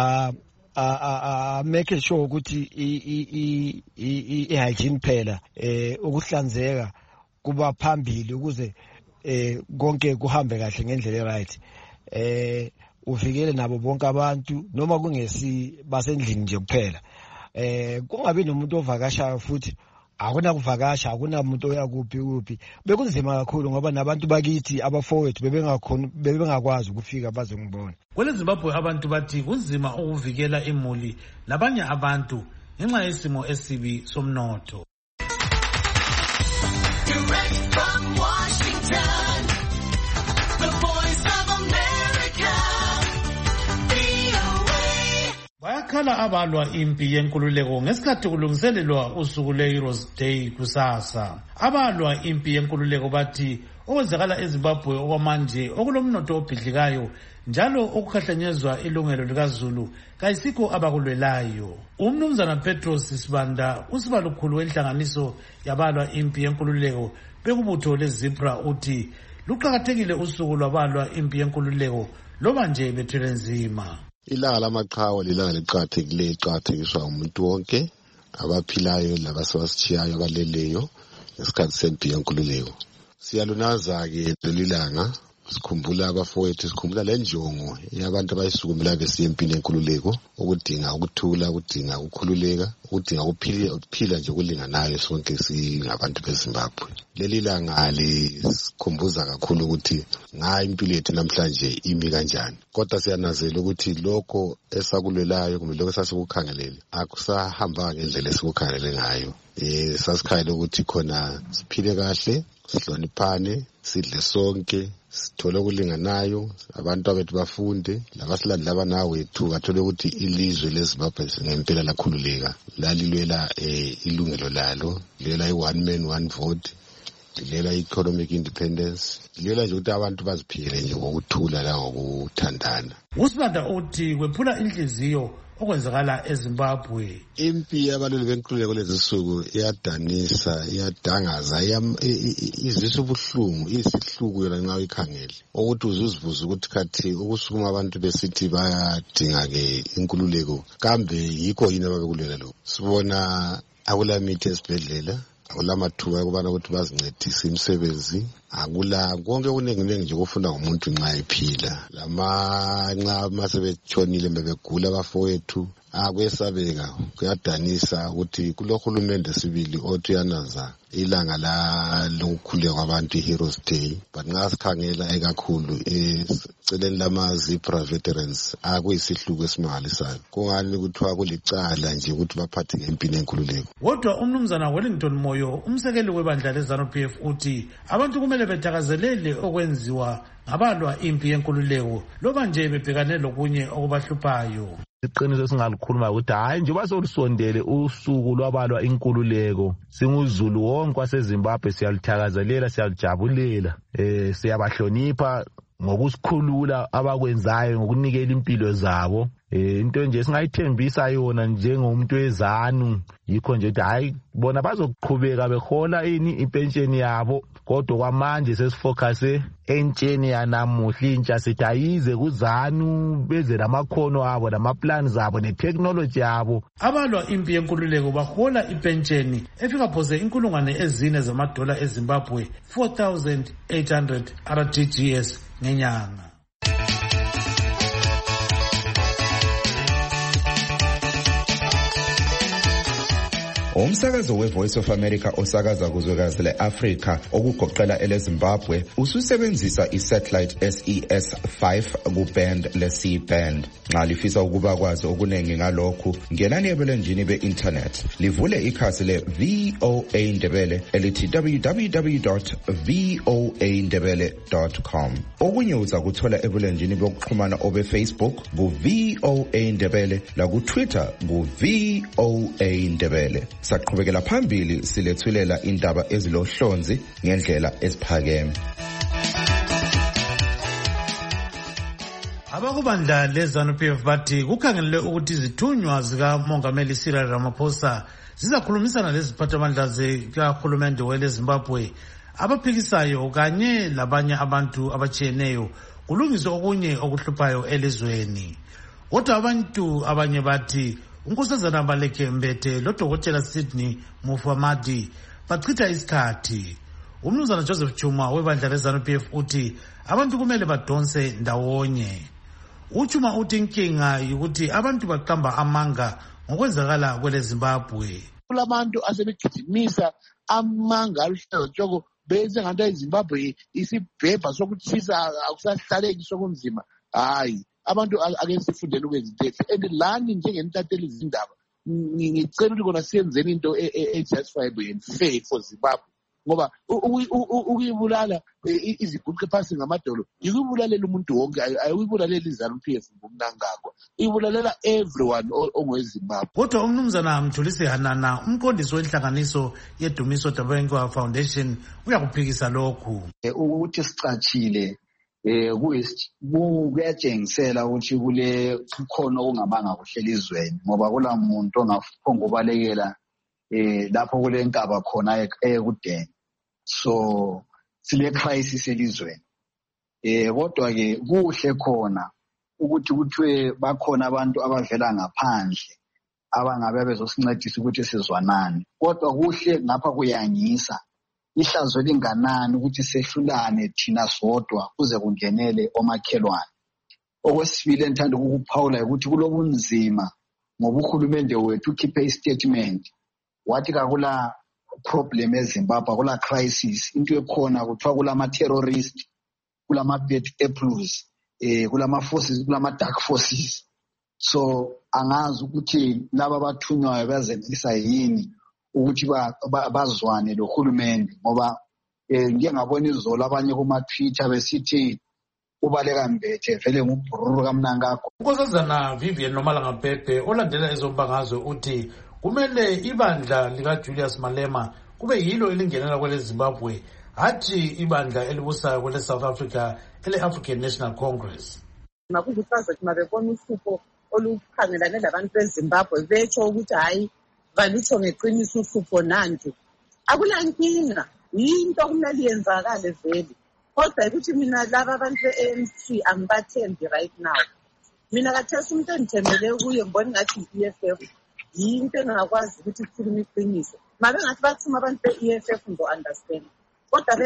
make sure ukuthi i-hygiene phela ukuhlanzeka kuba phambili ukuze konke kuhambe kahle ngendlela right. Uvikele nabo bonke abantu noma kungesi basendlini nje kuphela. Kungabi nomuntu ovakashayo futhi akuna kuvakasha akuna umuntu oyakuphi bekunzima kakhulu ngoba nabantu bakithi abafowethu bebengakwazi ukufika baze ngibona. Kwele Zimbabwe abantu bathi kunzima ukuvikela imuli labanye abantu ngenxa yesimo esibi somnotho. Direct from Washington, the voice of America, VOA. Bayakhala abalwa impi yenkululeko ngesikhathi kulungiselelwa usuku le-Heroes Day kusasa. Abalwa impi yenkululeko bathi okwenzakala eZimbabwe okwamanje okulomnotho obhidlikayo njalo okukhahlanyezwa ilungelo likaZulu kayisikho abakulwelayo. Umnumzana Petros Sibanda usibalukhulu wenhlanganiso yabalwa impi yenkululeko bekubutho leZipra uthi luqhakathekile usuku lwabalwa impi yenkululeko loba nje bethwele nzima. Ilanga lamaqhawe lilanga liqhakathekileyo liqhakathekiswa umuntu wonke abaphilayo labasebasitshiyayo abaleleyo ngesikhathi sempi yenkululeko. Siyalunaza-ke leli langa sikhumbula abafowethu sikhumbula le njongo yabantu abayisukumela besiya empini yenkululeko ukudinga ukuthula ukudinga ukukhululeka ukudinga ukuphila nje okulinganayo sonke singabantu beZimbabwe. Leli langa lisikhumbuza kakhulu ukuthi ngayo impilo yethu namhlanje imi kanjani, kodwa siyanazela ukuthi lokho esakulwelayo kumbe lokho esasikukhangelele akusahamba ngendlela esikukhangelele ngayo. Sasikhalela ukuthi khona siphile kahle, sihloniphane, sidle sonke, sithole okulinganayo, abantu abethu bafunde, labasilandela abanawethu bathole ukuthi ilizwe leZimbabwe ngempela lakhululeka, lalilwela ilungelo lalo, lilela i-one man one vote, lilela i-economic independence, lilela nje ukuthi abantu baziphile nje ngokuthula langokuthandana. Usibanda uthi kwephula inhliziyo okwenzakala eZimbabwe. Impi yabalweli benkululeko lezisuku iyadanisa, iyadangaza, izisa ubuhlungu, isihluku yona nxa uyikhangele. Ukuthi uzuzibuza ukuthi khathi ukusukuma abantu besithi bayadinga-ke inkululeko, kambe yikho yini ababekulwela lokho? Sibona akulamithi esibhedlela, akulamathuba ukubana ukuthi bazincedise imisebenzi, akula konke okunenginengi nje kufunda ngomuntu nxa ephila. Nxa masebetshonile bebegula abafowethu kuyesabeka, kuyadanisa ukuthi kulohulumende sibili othi uyanaza ilanga lokukhululeka kwabantu i-Heroes Day, but nxa sikhangela ekakhulu eceleni lama-Zipra veterans kuyisihluku esimangalisayo. Kungani kuthiwa kulicala nje ukuthi baphathe ngempini yenkululeko. Kodwa umnumzana Wellington Moyo umsekeli webandla leZANU-PF uthi abantu kumele bethakazelele okwenziwa ngabalwa impi yenkululeko loba nje bebhekane lokunye okubahluphayo. Iqiniso esingalikhuluma ukuthi hayi njengoba solusondele usuku lwabalwa inkululeko, singuzulu wonke waseZimbabwe siyalithakazelela, siyalujabulela, siyabahlonipha ngokusikhulula abakwenzayo ngokunikela impilo zabo. Into nje singayithembisa yona njengomuntu weZANU yikho nje ukuthi hayi bona bazoqhubeka behola ipension yabo, kodwa kwamanje sesifocuse entsheni yanamuhla intsha sithi ayize kuZANU beze lamakhono abo namaplans abo netechnology yabo. Abalwa impi yenkululeko bahola ipensheni efika phose $4,000 eZimbabwe, 4,800 RTGS ngenyanga. Umsakazo we-Voice of America osakaza kuzwekazi le-Afrika okugoqela eleZimbabwe ususebenzisa i-satellite SES-5 ku-band le-C-band. Nxa lifisa ukuba kwazi okunengi ngalokhu, ngenani ebulenjini be-internet, livule ikhasi le-VOA Ndebele elithi www.voandebele.com. Okunye uzakuthola ebulenjini bokuxhumana obe-Facebook ku-VOA Ndebele, laku-Twitter ku-VOA Ndebele. saqhubekela phambili silethulela indaba ezilohlonzi ngendlela eziphakeme. Abakubandla leZANU-PF bathi kukhangelelwe ukuthi izithunywa zikaMongameli Cyril Ramaphosa zizakhulumisana leziphathamandla zikahulumende weleZimbabwe abaphikisayo kanye labanye abantu abatshiyeneyo kulungiswe okunye okuhluphayo elizweni. Kodwa abantu abanye bathi uNkosazana Baleke Mbete loDokotela Sydney Mufamadi bachitha isikhathi. Umnumzana Joseph Chuma webandla leZANU-PF uthi abantu kumele badonse ndawonye. Uchuma uthi inkinga ukuthi abantu baqamba amanga ngokwenzakala kweleZimbabwe. Kulabantu asebegijimisa amanga aluhlaza tshoko benze ngathi iZimbabwe isibhebha sokuthi sisa akusahlaleki sokunzima. Hayi, abantu ake sifundele ukwezintethe and lani njengentatheli izindaba ngicela ukuthi kona siyenzeni into ejustifiable and fair for Zimbabwe. Ngoba ukuyibulala iziguqe phasi ngamadolo ikubulalela umuntu wonke ayikubulalela iZANU-PF ngomnangagwa ibulalela everyone ongoweZimbabwe. Kodwa umnumzana Mthulisi Hanana umqondisi wenhlanganiso yeDumiso Dabengwa Foundation uyakuphikisa lokhu. Ukuthi sicatshile kuyatshengisela ukuthi kule kukhona okungamanga kuhlela izweni ngoba kula muntu ongaphonga ubalekela lapho kule nkaba khona ekudeni. So sile crisis elizweni. Kodwa ke kuhle khona ukuthi kuthiwe bakhona abantu abavela ngaphandle abangabe bezosincedisa ukuthi sizwanane. Kodwa kuhle ngapha kuyangisa ihlazo linganani ukuthi sehlulane thina sodwa kuze kungenele omakhelwane. Okwesibili enthanda ukukuphawula ukuthi kulobunzima ngoba uhulumende wethu ukhiphe istatement wathi kakula problem eZimbabwe kula crisis into ekhona kuthiwa kulama terrorist kulama bad apples kulama forces kulama dark forces. So angazi ukuthi laba bathunywayo bazenelisa yini ukuthi bazwane lohulumende ngoba ngike ngabona izolo abanye kuma Twitter besithi ubaleka Mbete vele ngubhururu kamnangagwa. Unkosazana Vivian Nomalanga Pepe olandela ezombangazwe uthi kumele ibandla lika Julius Malema kube yilo elingenela kwele Zimbabwe hathi ibandla elibusayo kwele South Africa ele African National Congress. Makuzifaza ukuthi mabebona uhlupho olukhangelane labantu beZimbabwe betsho ukuthi hayi balutho ngeqiniso uhlupho nanti akulankinga into okumele yenzakale vele. Kodwa ukuthi mina laba abantu beANC angibathembi right now. Mina kathesi umuntu endithembele kuye ngibona ngathi iEFF yinto engakwazi ukuthi ikhulume iqiniso. Mabe ngathi bathuma abantu beEFF ndo-understand. Kodwa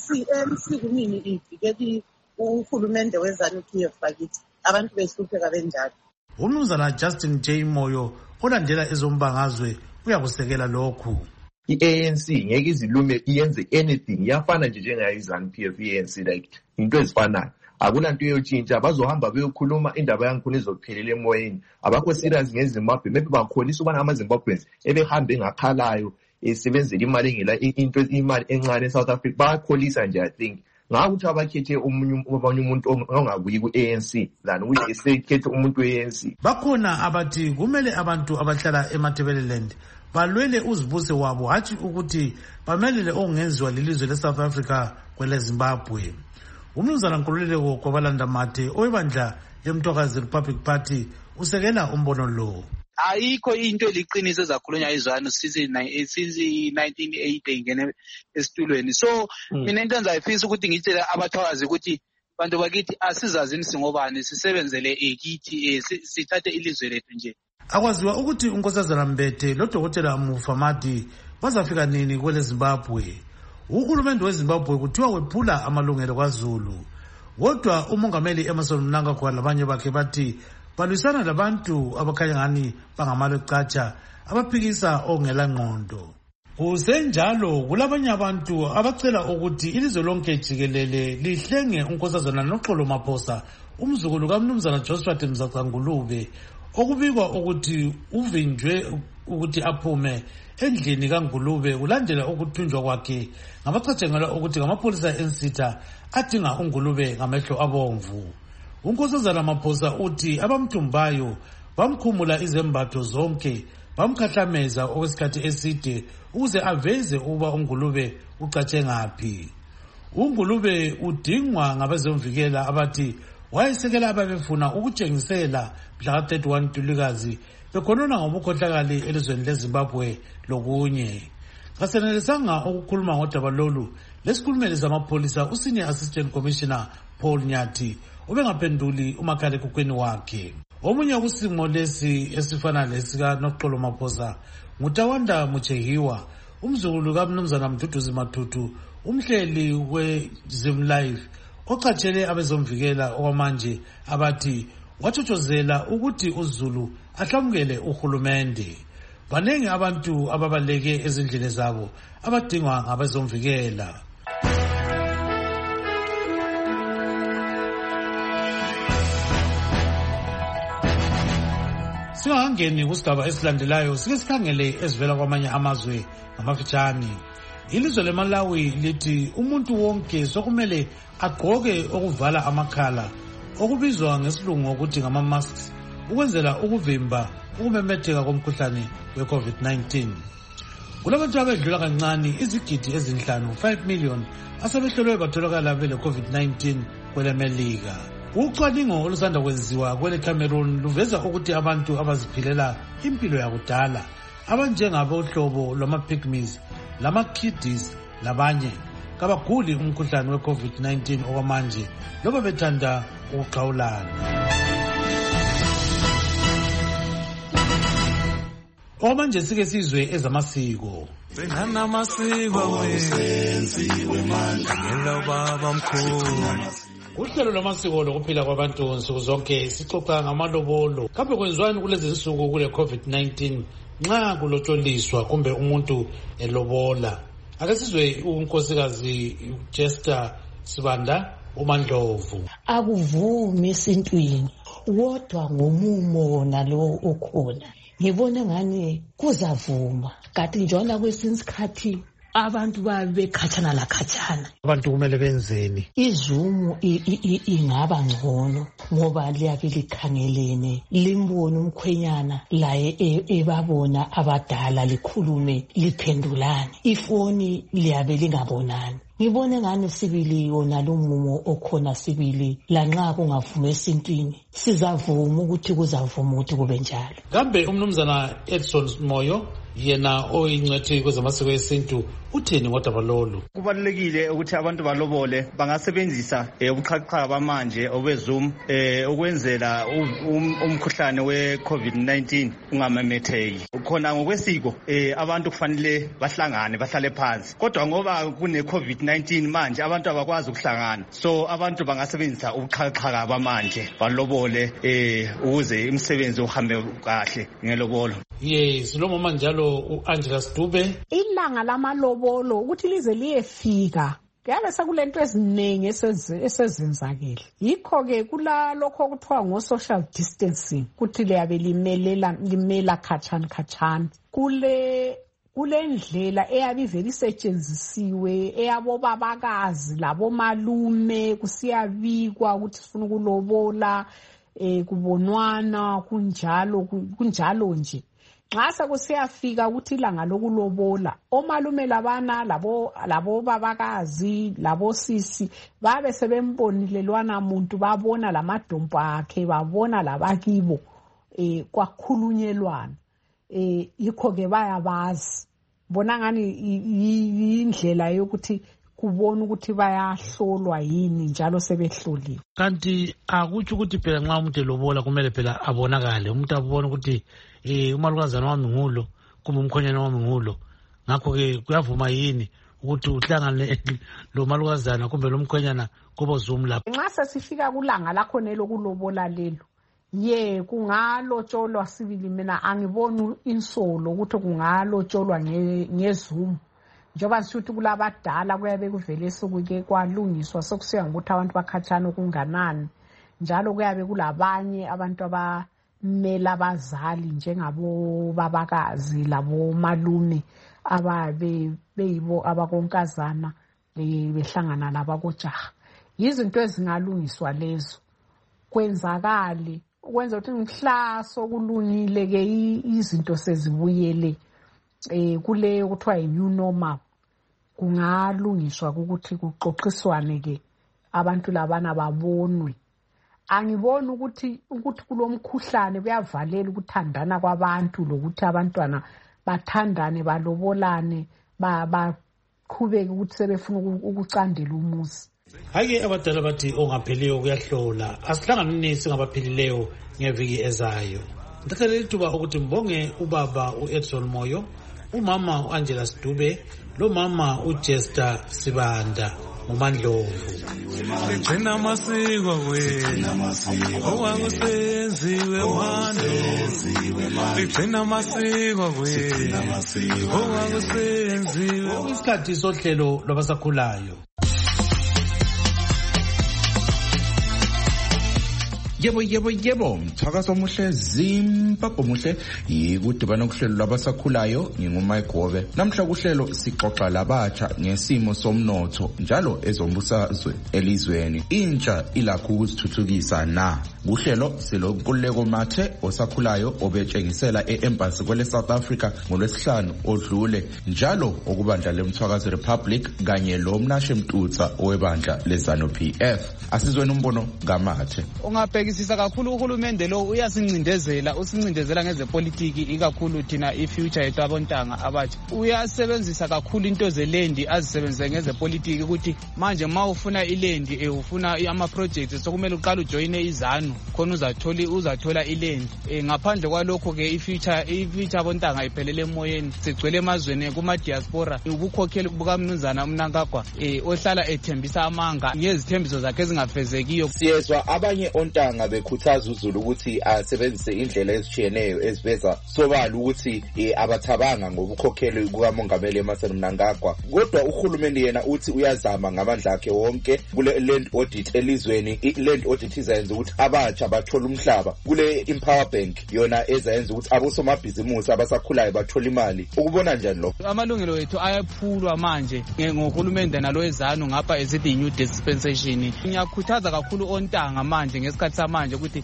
beANC kumini ivikeli uhulumende weZANU-PF bakithi abantu behlupheka benjalo. Umnumzana Justin J Moyo olandela ezombangazwe uyakusekela lokhu. I-ANC ngeke izilume iyenze anything yafana nje njengayo iZANU-PF i-ANC like into ezifanayo. Akunanto eyotshintsha bazohamba beyokhuluma indaba yangikhona izophelela emoyeni. Abakho serious ngeZimbabwe maybe bakholisa ubana amaZimbabweans ebehambe ngakhalayo esebenzela imali engela into imali encane eSouth Africa bakholisa nje I think. Ngakuthi abakhethe abanye umuntu ongabuyi ku-ANC than ukuthi esekhethe umuntu we-ANC. Bakhona abathi kumele abantu abahlala eMatabeleland balwele uzibuse wabo hathi ukuthi bamelele okungenziwa lilizwe leSouth Africa kwele Zimbabwe. Umnumzana Nkululeko kwabalanda mate oyibandla leMthokazi Republic Party usekela umbono lo. Ayikho into eliqiniso ezakhulunywa izwano since 1980 ingene esitulweni. So mina into engizayifisa ukuthi ngitshela abathokazi ukuthi bantu bakithi asizazi imsingobani sisebenzele ekithi sithathe ilizwe lethu nje. Akwaziwa ukuthi uNkosazana Mbete loDokotela Mufamadi bazafika nini kwele Zimbabwe. Uhulumende weZimbabwe kuthiwa wephula amalungelo kwaZulu. Kodwa umongameli Emmerson Mnangagwa labanye bakhe bathi balwisana labantu abakhanya ngani bangamalecatsha abaphikisa ongela ngqondo. Kusenjalo kulabanye abantu abacela ukuthi ilizwe lonke jikelele lihlenge uNkosazana noXolo Maphosa umzukulu kaMnumzana Josphat Mzaqangulube okubikwa ukuthi uvinjwe ukuthi aphume endlini kaNgulube kulandela ukuthunjwa kwakhe ngabacatshangela ukuthi ngamapolisa eNsitha adinga uNgulube ngamehlo abomvu. uNkosazana Maphosa uthi abamthumbayo bamkhumula izembatho zonke bamkhahlameza okwesikhathi eside ukuze aveze uba uNgulube ucatshe ngaphi. uNgulube udingwa ngabezomvikela abathi wayesekela ababefuna ukutshengisela mhla ka-31 Ntulikazi bekhonona ngobukhohlakali elizweni leZimbabwe lokunye. Kasenelisanga ukukhuluma ngodaba lolu, lesikhulumeli zamapholisa uSenior Assistant Commissioner Paul Nyathi ubengaphenduli umakhalekhukhwini wakhe. Omunye kusimo lesi esifana lesika Noxolo Maphosa nguTawanda Muchehiwa, umzukulu kaMnumzana Mduduzi Matutu, umhleli weZim Live ocatshele abezomvikela okwamanje abathi wathothozela ukuthi uZulu ahlamukele uhulumende. Banengi abantu ababaleke ezindlini zabo abadingwa ngabezomvikela. Singangeni kusigaba esilandelayo sike sikhangele ezivela kwamanye amazwe ngamafitshane. Ilizwe leMalawi lithi umuntu wonke sokumele agqoke okuvala amakhala okubizwa ngesilungu ukuthi ngama-masks ukwenzela ukuvimba ukumemetheka komkhuhlane we-COVID-19. Kulabantu abedlula kancane izigidi ezinhlanu 5 million asebehlolwe batholakala bele-COVID-19 kweleMelika. Ucwaningo olusanda kwenziwa kwele Cameroon luveza ukuthi abantu abaziphilela impilo yakudala abanjengabohlobo lwama-pygmies, lama-kiddies labanye kabaguli umkhuhlane we-COVID-19 okwamanje loba bethanda ukuxhawulana. Okwamanje sike sizwe ezamasiko. Uhlelo lwamasiko lokuphila kwabantu nsuku zonke sixoxa ngamalobolo. Kambe kwenziwani kulezi nsuku kule COVID-19 nxa kulotsholiswa kumbe umuntu elobola? Ake sizwe unkosikazi Jester Sibanda uMandlovu. Akuvumi esintwini kodwa ngomumo nalo okhona. Ngibona ngani kuzavuma. Kanti njalo kwesinye isikhathi abantu babekhatshana la khatshana. Abantu kumele benzeni? Izumu ingaba ngcono ngoba liyabe likhangelene limbone umkhwenyana laye ebabona abadala likhulume liphendulane. Ifoni liyabe lingabonani. Ngibone ngani sibili yona lo mumo okhona sibili lanxa kungavuma esintwini sizavuma ukuthi kuzavuma ukuthi kube njalo. Kambe umnumzana Edson Moyo yena oyingcwethi kwezamasiko esintu utheni ngodaba lolu? Kubalulekile ukuthi abantu balobole bangasebenzisa ubuxhakaxhaka bamanje obeZoom ukwenzela umkhuhlane we-COVID-19 ungamemetheki. Khona ngokwesiko abantu kufanele bahlangane bahlale phansi, kodwa ngoba kune-COVID-19 manje abantu abakwazi ukuhlangana, so abantu bangasebenzisa ubuxhakaxhaka bamanje balobole ukuze imisebenzi uhambe kahle ngelobolo. Yes, lo mama njalo uAngela Stube. Ilanga lamalobolo ukuthi lize liyefika kuyabe sekulento eziningi esezenzakele. Yikho ke kula lokho okuthiwa ngo-social distancing ukuthi liyabe limela khatshana. Kule ndlela eyabe ivele isetshenzisiwe eyabobabakazi labomalume kusiyabikwa ukuthi sifuna ukulobola kubonwana kunjalo nje. Nxa sekusiyafika ukuthi ilanga lokulobola omalume labana labo babakazi labo sisi babe sebembonile lwana muntu babona lamadumpu akhe babona labakibo kwakhulunyelwana yikho ke bayabazi bona ngani indlela yokuthi kubona ukuthi bayahlolwa yini njalo sebehloliwe. Kanti akutsho ukuthi phela nxa umuntu elobola kumele phela abonakale, umuntu abone ukuthi umalukazana wami ngulo kumbe umkhonyana wami ngulo, ngakho ke kuyavuma yini ukuthi uhlangane lo malukazana kumbe lo mkhonyana kubo Zoom lapho? Nxa sesifika kulanga lakhona lokulobola lelo kungalotsholwa sibili, mina angiboni insolo ukuthi kungalotsholwa ngeZoom. Njoba nsuthi kulabadala kuyabe kuvele sokuke kwalungiswa sokusiya ngokuthi abantu bakhatshana okunganani, njalo kuyabe kulabanye abantu abamela abazali njengabo babakazi labo malume ababe beyibo abakonkazana behlangana labakojaha. Yizinto ezingalungiswa lezo kwenzakale ukwenza ukuthi ngihlaso kulungile ke izinto sezibuyele kule kuthiwa yi-new normal kungalungiswa ukuthi kuxoxiswane ke abantu labana babonwe. Angiboni ukuthi kulomkhuhlane kuyavalela ukuthandana kwabantu lokuthi abantwana bathandane balobolane baqhubeke ukuthi sebefuna ukucandela umuzi. Hake abadala bathi ongapheliyo kuyahlola. Asihlanganeni singabaphilileyo ngeviki ezayo. Ngithatha leli thuba ukuthi mbonge ubaba uEdson Moyo, umama uAngela Sidube, lo mama uJester Sibanda uMandlovu. Ligcina amasiko wena owakusenziwe manje, ligcina amasiko wena owakusenziwe. Isikhathi sohlelo lwabasakhulayo. Yebo, mthakazo omuhle, Zimbabwe muhle, yikudibana kuhlelo lwabasakhulayo, ngingumike Gobe. Namhla kuhlelo sixoxa labatsha ngesimo somnotho njalo ezombusazwe elizweni. Intsha ilakho ukuzithuthukisa na. Kuhlelo silokuleko Mathe osakhulayo obetshengisela e-embassy kwele South Africa ngolwesihlanu odlule, njalo okubandla leMthwakazi Republic kanye lo Mnashe Mtutsa owebandla leZANU-PF. Asizweni umbono kaMathe. Ungabhekisisa kakhulu uhulumende lo usincindezela ngezepolitiki, ikakhulu thina ifuture yethu abontanga abatsha. Uyasebenzisa kakhulu into zelendi azisebenzise ngezepolitiki ukuthi manje ufuna ilendi ufuna ama-projects sokumele uqala ujoyine iZANU khona uzathola ilendi. Ngaphandle kwalokho ke ifuture abontanga iphelele emoyeni. Sigcwele emazweni kuma-diaspora, ubukhokheli bukaMnumzana uMnangagwa ohlala ethembisa amanga ngezithembiso zakhe ezingafezekiyo. Siyezwa abanye ontanga bekhuthaza uZulu ukuthi asebenzise indlela ezitshiyeneyo eziveza sobala ukuthi abathabanga ngobukhokheli bukaMongameli Emmerson Mnangagwa, kodwa uhulumeni yena uthi uyazama ngamandla akhe wonke kule land audit elizweni. I-land audit izayenza ukuthi abatsha bathola umhlaba, kule Empower Bank yona ezayenza ukuthi abosomabhizimusi abasakhulayo bathola imali. Ukubona njani lokho? Amalungelo wethu ayaphulwa manje ngohulumende nalo eZANU ngapha esithi new dispensation. Ngiyakhuthaza kakhulu ontanga manje ngesikhathi samanje ukuthi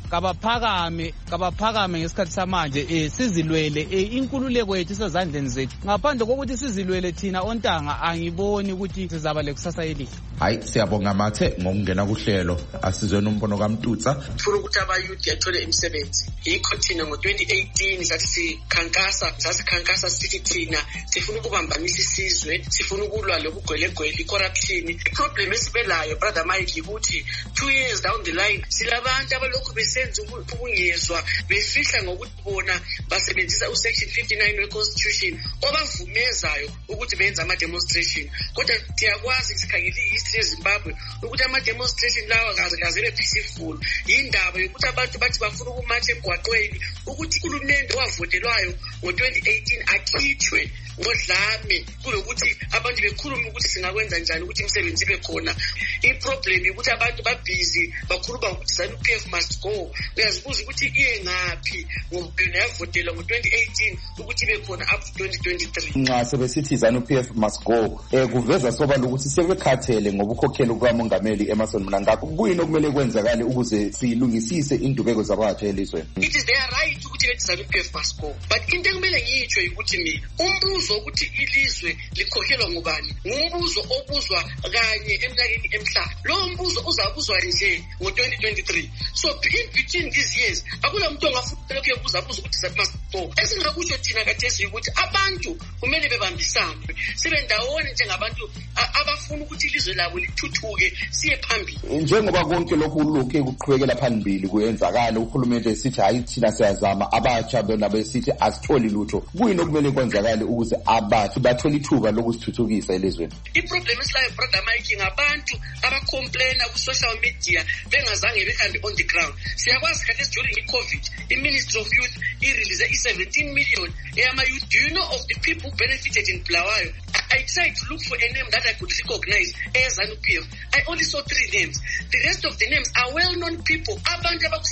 kabaphakame ngesikhathi samanje, sizilwele inkululeko yethu isezandleni zethu. Ngaphandle kokuthi sizilwele thina ontanga, angiboni ukuthi sizaba lekusasa elihle. Hayi, siyabonga Mathe ngokungena kuhlelo. Asizweni umbono kaMtutsa. Ufuna ukuthi abayouth yathole imisebenzi. Yikho thina ngo-2018 sathi sasikhankasa sithi thina sifuna ukubambanisa isizwe, sifuna ukulwa lobugwelegwele, i-corruption. I-problem esibelayo brother Mike ukuthi 2 years down the line silabantu abalokhu besenza ukungezwa, befihla ngokuthi bona basebenzisa usection 59 we-constitution obavumezayo ukuthi benze ama-demonstration. Kodwa siyakwazi sikhangele i-history yeZimbabwe ukuthi ama-demonstration lawa kaze ebe peaceful. Yindaba yokuthi abantu bathi bafuna ukumatsha emgwaqweni ukuthi uhulumende wavotelwayo ngo-2018 akhithwe ngodlame kulokuthi abantu bekhuluma ukuthi singakwenza njani ukuthi imisebenzi ibe khona. I-problem ukuthi abantu babhizi bakhuluma ukuthi ZANU-PF must go. Uyazibuza ukuthi iye ngaphi ngoba yona yavotelwa ngo-2018 ukuthi ibe khona up to 2023. Nxa sebesithi ZANU-PF must go, kuveza sobala ukuthi sebekhathele ngobukhokheli bukaMongameli Emmerson Mnangagwa. Kuyini okumele kwenzakale ukuze silungisise indubeko zabatsha elizweni? It is their right ukuthi bethi ZANU-PF must go, but into ekumele ngiyitsho ukuthi mina umbuzo ukuthi ilizwe likhokhelwa ngubani ngumbuzo obuzwa kanye eminyakeni emhlaba. Lo mbuzo uzabuzwa nje ngo-2023. So in between these years akula muntu ongafuna lokho yokubuza ukuthi ZANU must go. Esingakusho thina kathesi ukuthi abantu kumele bebambisane, sibe ndawonye njengabantu abafuna ukuthi ilizwe labo lithuthuke siye phambili. Njengoba konke lokhu lokhu kuqhubekela phambili kuyenzakala, uhulumende esithi hayi thina siyazama, abatsha bona besithi asitholi lutho. Kuyini okumele kwenzakale ukuze abatsha bathole ithuba lokuzithuthukisa elizweni? I-problem esilayo brother Mike ngabantu abacomplaina ku-social media bengazange behambe on the ground. Siyakwazi khathesi during i-COVID i-Ministry of Youth i-release i-17 million eyama-youth. Do you know of the people who benefited in Bulawayo? I tried to look for a name that I could recognize as ZANU-PF. I only saw 3 names. The rest of the names are well-known people. Abantu abaku-civic society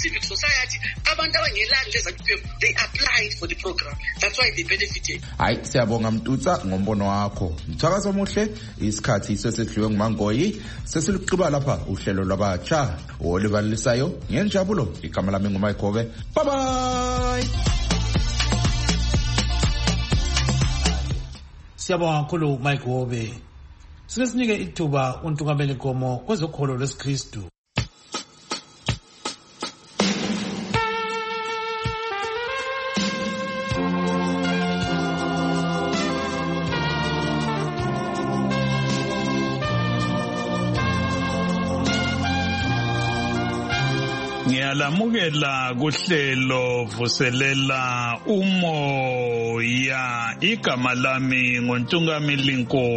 society abantu abangelani lezakuphiwo they applied for the program, that's why they benefited. Hayi, siyabonga Mtutsa ngombono wakho. Mthakazo omuhle, isikhathi sesedliwe nguMangoyi, sesiluqhiba lapha uhlelo lwabatsha olibalisayo ngenjabulo. Igama lami nguMayigobe. Bye bye. Siyabonga kakhulu Mayigobe. Sinike ithuba uNtungameli Nkomo kwezokholo lwesikristu. Ngiyalamukela kuhlelo vuselela umoya. Igama lami nguNtungameli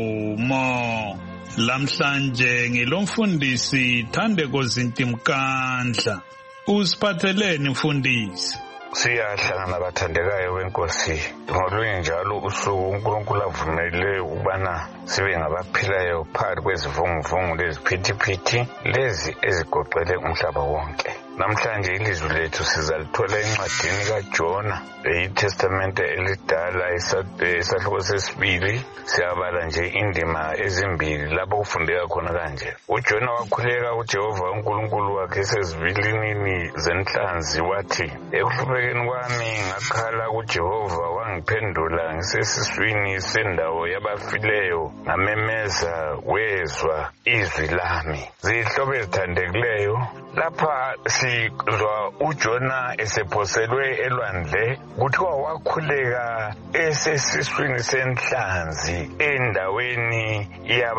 Nkomo. Lamhlanje ngilomfundisi Thandeko Zintimkandla. Usiphatheleni mfundisi? Siyahlangana bathandekayo benkosi. Ngolunye njalo usuku uNkulunkulu avumele ukubana sibe ngabaphilayo phakathi kwezivunguvungu leziphithiphithi lezi ezigoqele umhlaba wonke. Namhlanje ilizwi lethu sizalithola encwadini kaJona, iTestamente elidala isahluko sesibili. Siyabala nje indima ezimbili lapho kufundeka khona kanje. UJona wakhuleka kuJehova uNkulunkulu wakhe esezivilinini zenhlanzi wathi, ekuhluphekeni kwami ngakhala kuJehova wangiphendula ngisesiswini sendawo yabafileyo ngamemeza wezwa izwi lami. Zihlobo ezithandekileyo, lapha sizwa uJona esephoselwe elwandle kuthiwa wakhuleka esesiswini senhlanzi endaweni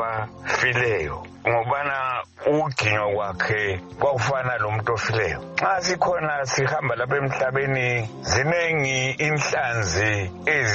yabafileyo ngobana uginyo kwakhe kwakufana lomuntu ofileyo. Nxa sikhona sihamba lapha emhlabeni zinengi inhlanzi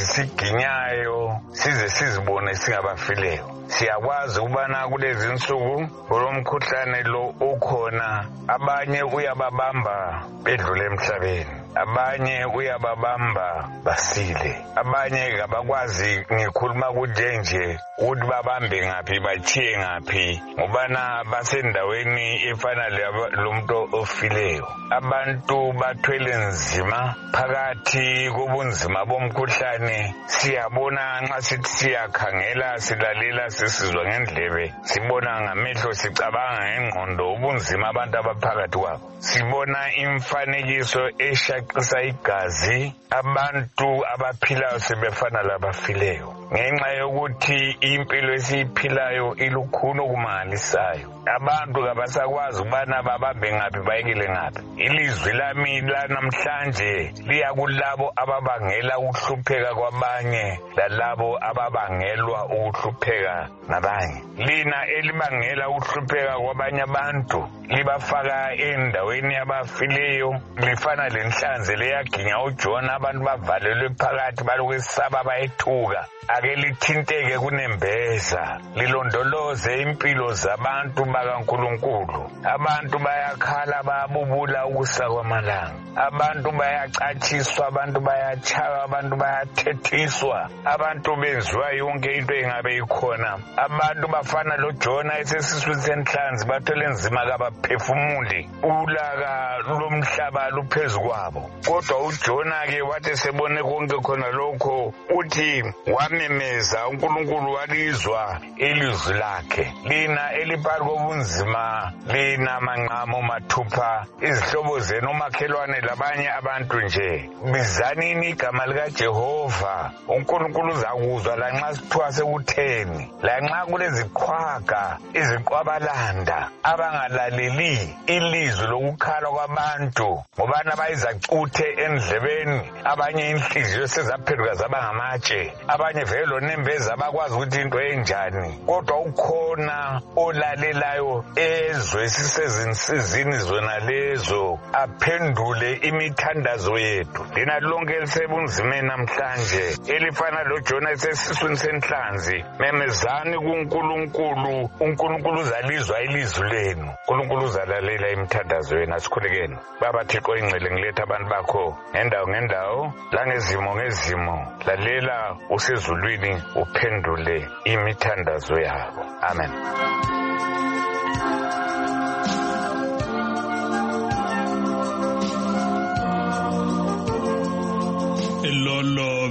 ezisiginyayo size sizibone singabafileyo. Siyakwazi ukubana kulezi insuku kulomkhuhlane lo okhona, abanye uyababamba bedlule emhlabeni, abanye uyababamba basile, abanye kabakwazi ngikhuluma kunjenje ukuthi babambe ngaphi bachiye ngaphi ngobana basendaweni efana lomuntu ofileyo. Abantu bathwele nzima phakathi kobunzima bomkhuhlane. Siyabona nxa sithi siyakhangela, silalela, sisizwa ngendlebe, sibona ngamehlo, sicabanga ngengqondo ubunzima abantu abaphakathi kwabo. Sibona imfanekiso eshaqisa igazi, abantu abaphilayo sebefana labafileyo ngenxa yokuthi impilo esiyiphilayo ilukhuni okumangalisayo. Abantu kabasakwazi ukubana babambe ngaphi bayekele ngaphi. Ilizwi lami lanamhlanje liya kulabo ababangela ukuhlupheka kwabanye lalabo ababangelwa ukuhlupheka nabanye. Lina elibangela ukuhlupheka kwabanye abantu libafaka endaweni yabafileyo lifana lenhlanzi leyaginya uJona, abantu bavalelwe phakathi balokwesaba bayethuka. Ake lithinteke kunembeza, lilondoloze impilo zabantu bakaNkulunkulu. Abantu bayakhala, bayabubula ukusa kwamalanga. Abantu bayacatshiswa, abantu bayachaywa, abantu bayathethiswa, abantu benziwa yonke into engabe ikhona. Abantu bafana loJona esesiswini senhlanzi bathwele nzima kabaphefumuli, ulaka lomhlaba luphezu kwabo. Kodwa uJona-ke wathi sebone konke khona lokho uthi wamemeza, uNkulunkulu walizwa ilizwi lakhe. Lina eliphakathi kobunzima, lina manqamo mathupha, izihlobo zenu umakhelwane labanye abantu nje, bizanini igama likaJehova. uNkulunkulu uzakuzwa lanxa sithiwa sekutheni, lanxa kuleziqhwaga iziqwabalanda abangalaleli ilizwi lokukhala kwabantu ngobana bayizacuthe endlebeni, abanye inhliziyo sezaphenduka zaba ngamatshe, abanye vele nembeza bakwazi ukuthi into enjani. Kodwa ukhona olalelayo ezwe sisezinsizini zona lezo, aphendule imithandazo yethu. Lina lonke elisebunzimeni namhlanje elifana loJona esesiswini senhlanzi, memezani kuNkulunkulu. uNkulunkulu uzalizwa ilizwi lenu, uNkulunkulu uzalalela imithandazo yenu. Asikhulekeni. Baba Thixo ingcele, ngiletha abantu bakho ngendawo ngendawo langezimo ngezimo, lalela usezulwini uphendule imithandazo yabo. Amen.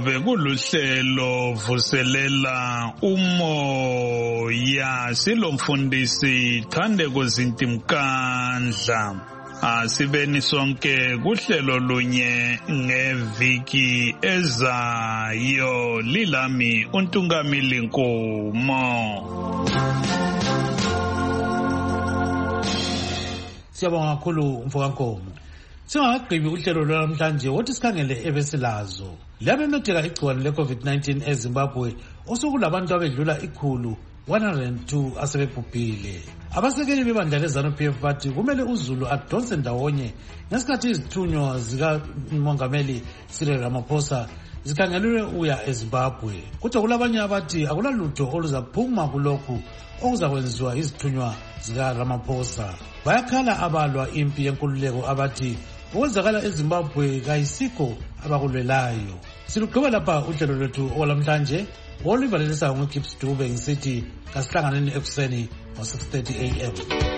bekuluhlelo vuselela umoya silomfundisi Thandeko Zintimkandla. Asibeni sonke kuhlelo lunye ngeviki ezayo. Lilami uNtungamili Nkomo. Siyabonga kakhulu Mfoka Nkomo. Singakagqibi uhlelo lwanamhlanje wothi sikhangele ebesilazo. Labemetheka igciwane le-COVID-19 eZimbabwe osokulabantu abedlula 102 asebebhubhile. Abasekeli bebandla leZANU-PF bathi kumele uZulu adonse ndawonye ngesikhathi izithunywa zikamongameli Cyril Ramaphosa zikhangelelwe uya eZimbabwe. Kodwa kulabanye abathi akulalutho oluzaphuma kulokhu okuzakwenziwa izithunywa zikaRamaphosa. Bayakhala abalwa impi yenkululeko abathi okwenzakala eZimbabwe kayisikho abakulwelayo. Silugqiba lapha uhlelo lwethu olamhlanje oluvalelisa ngoKips Dube ngisithi kasihlanganeni ekuseni ngo 6:30 AM.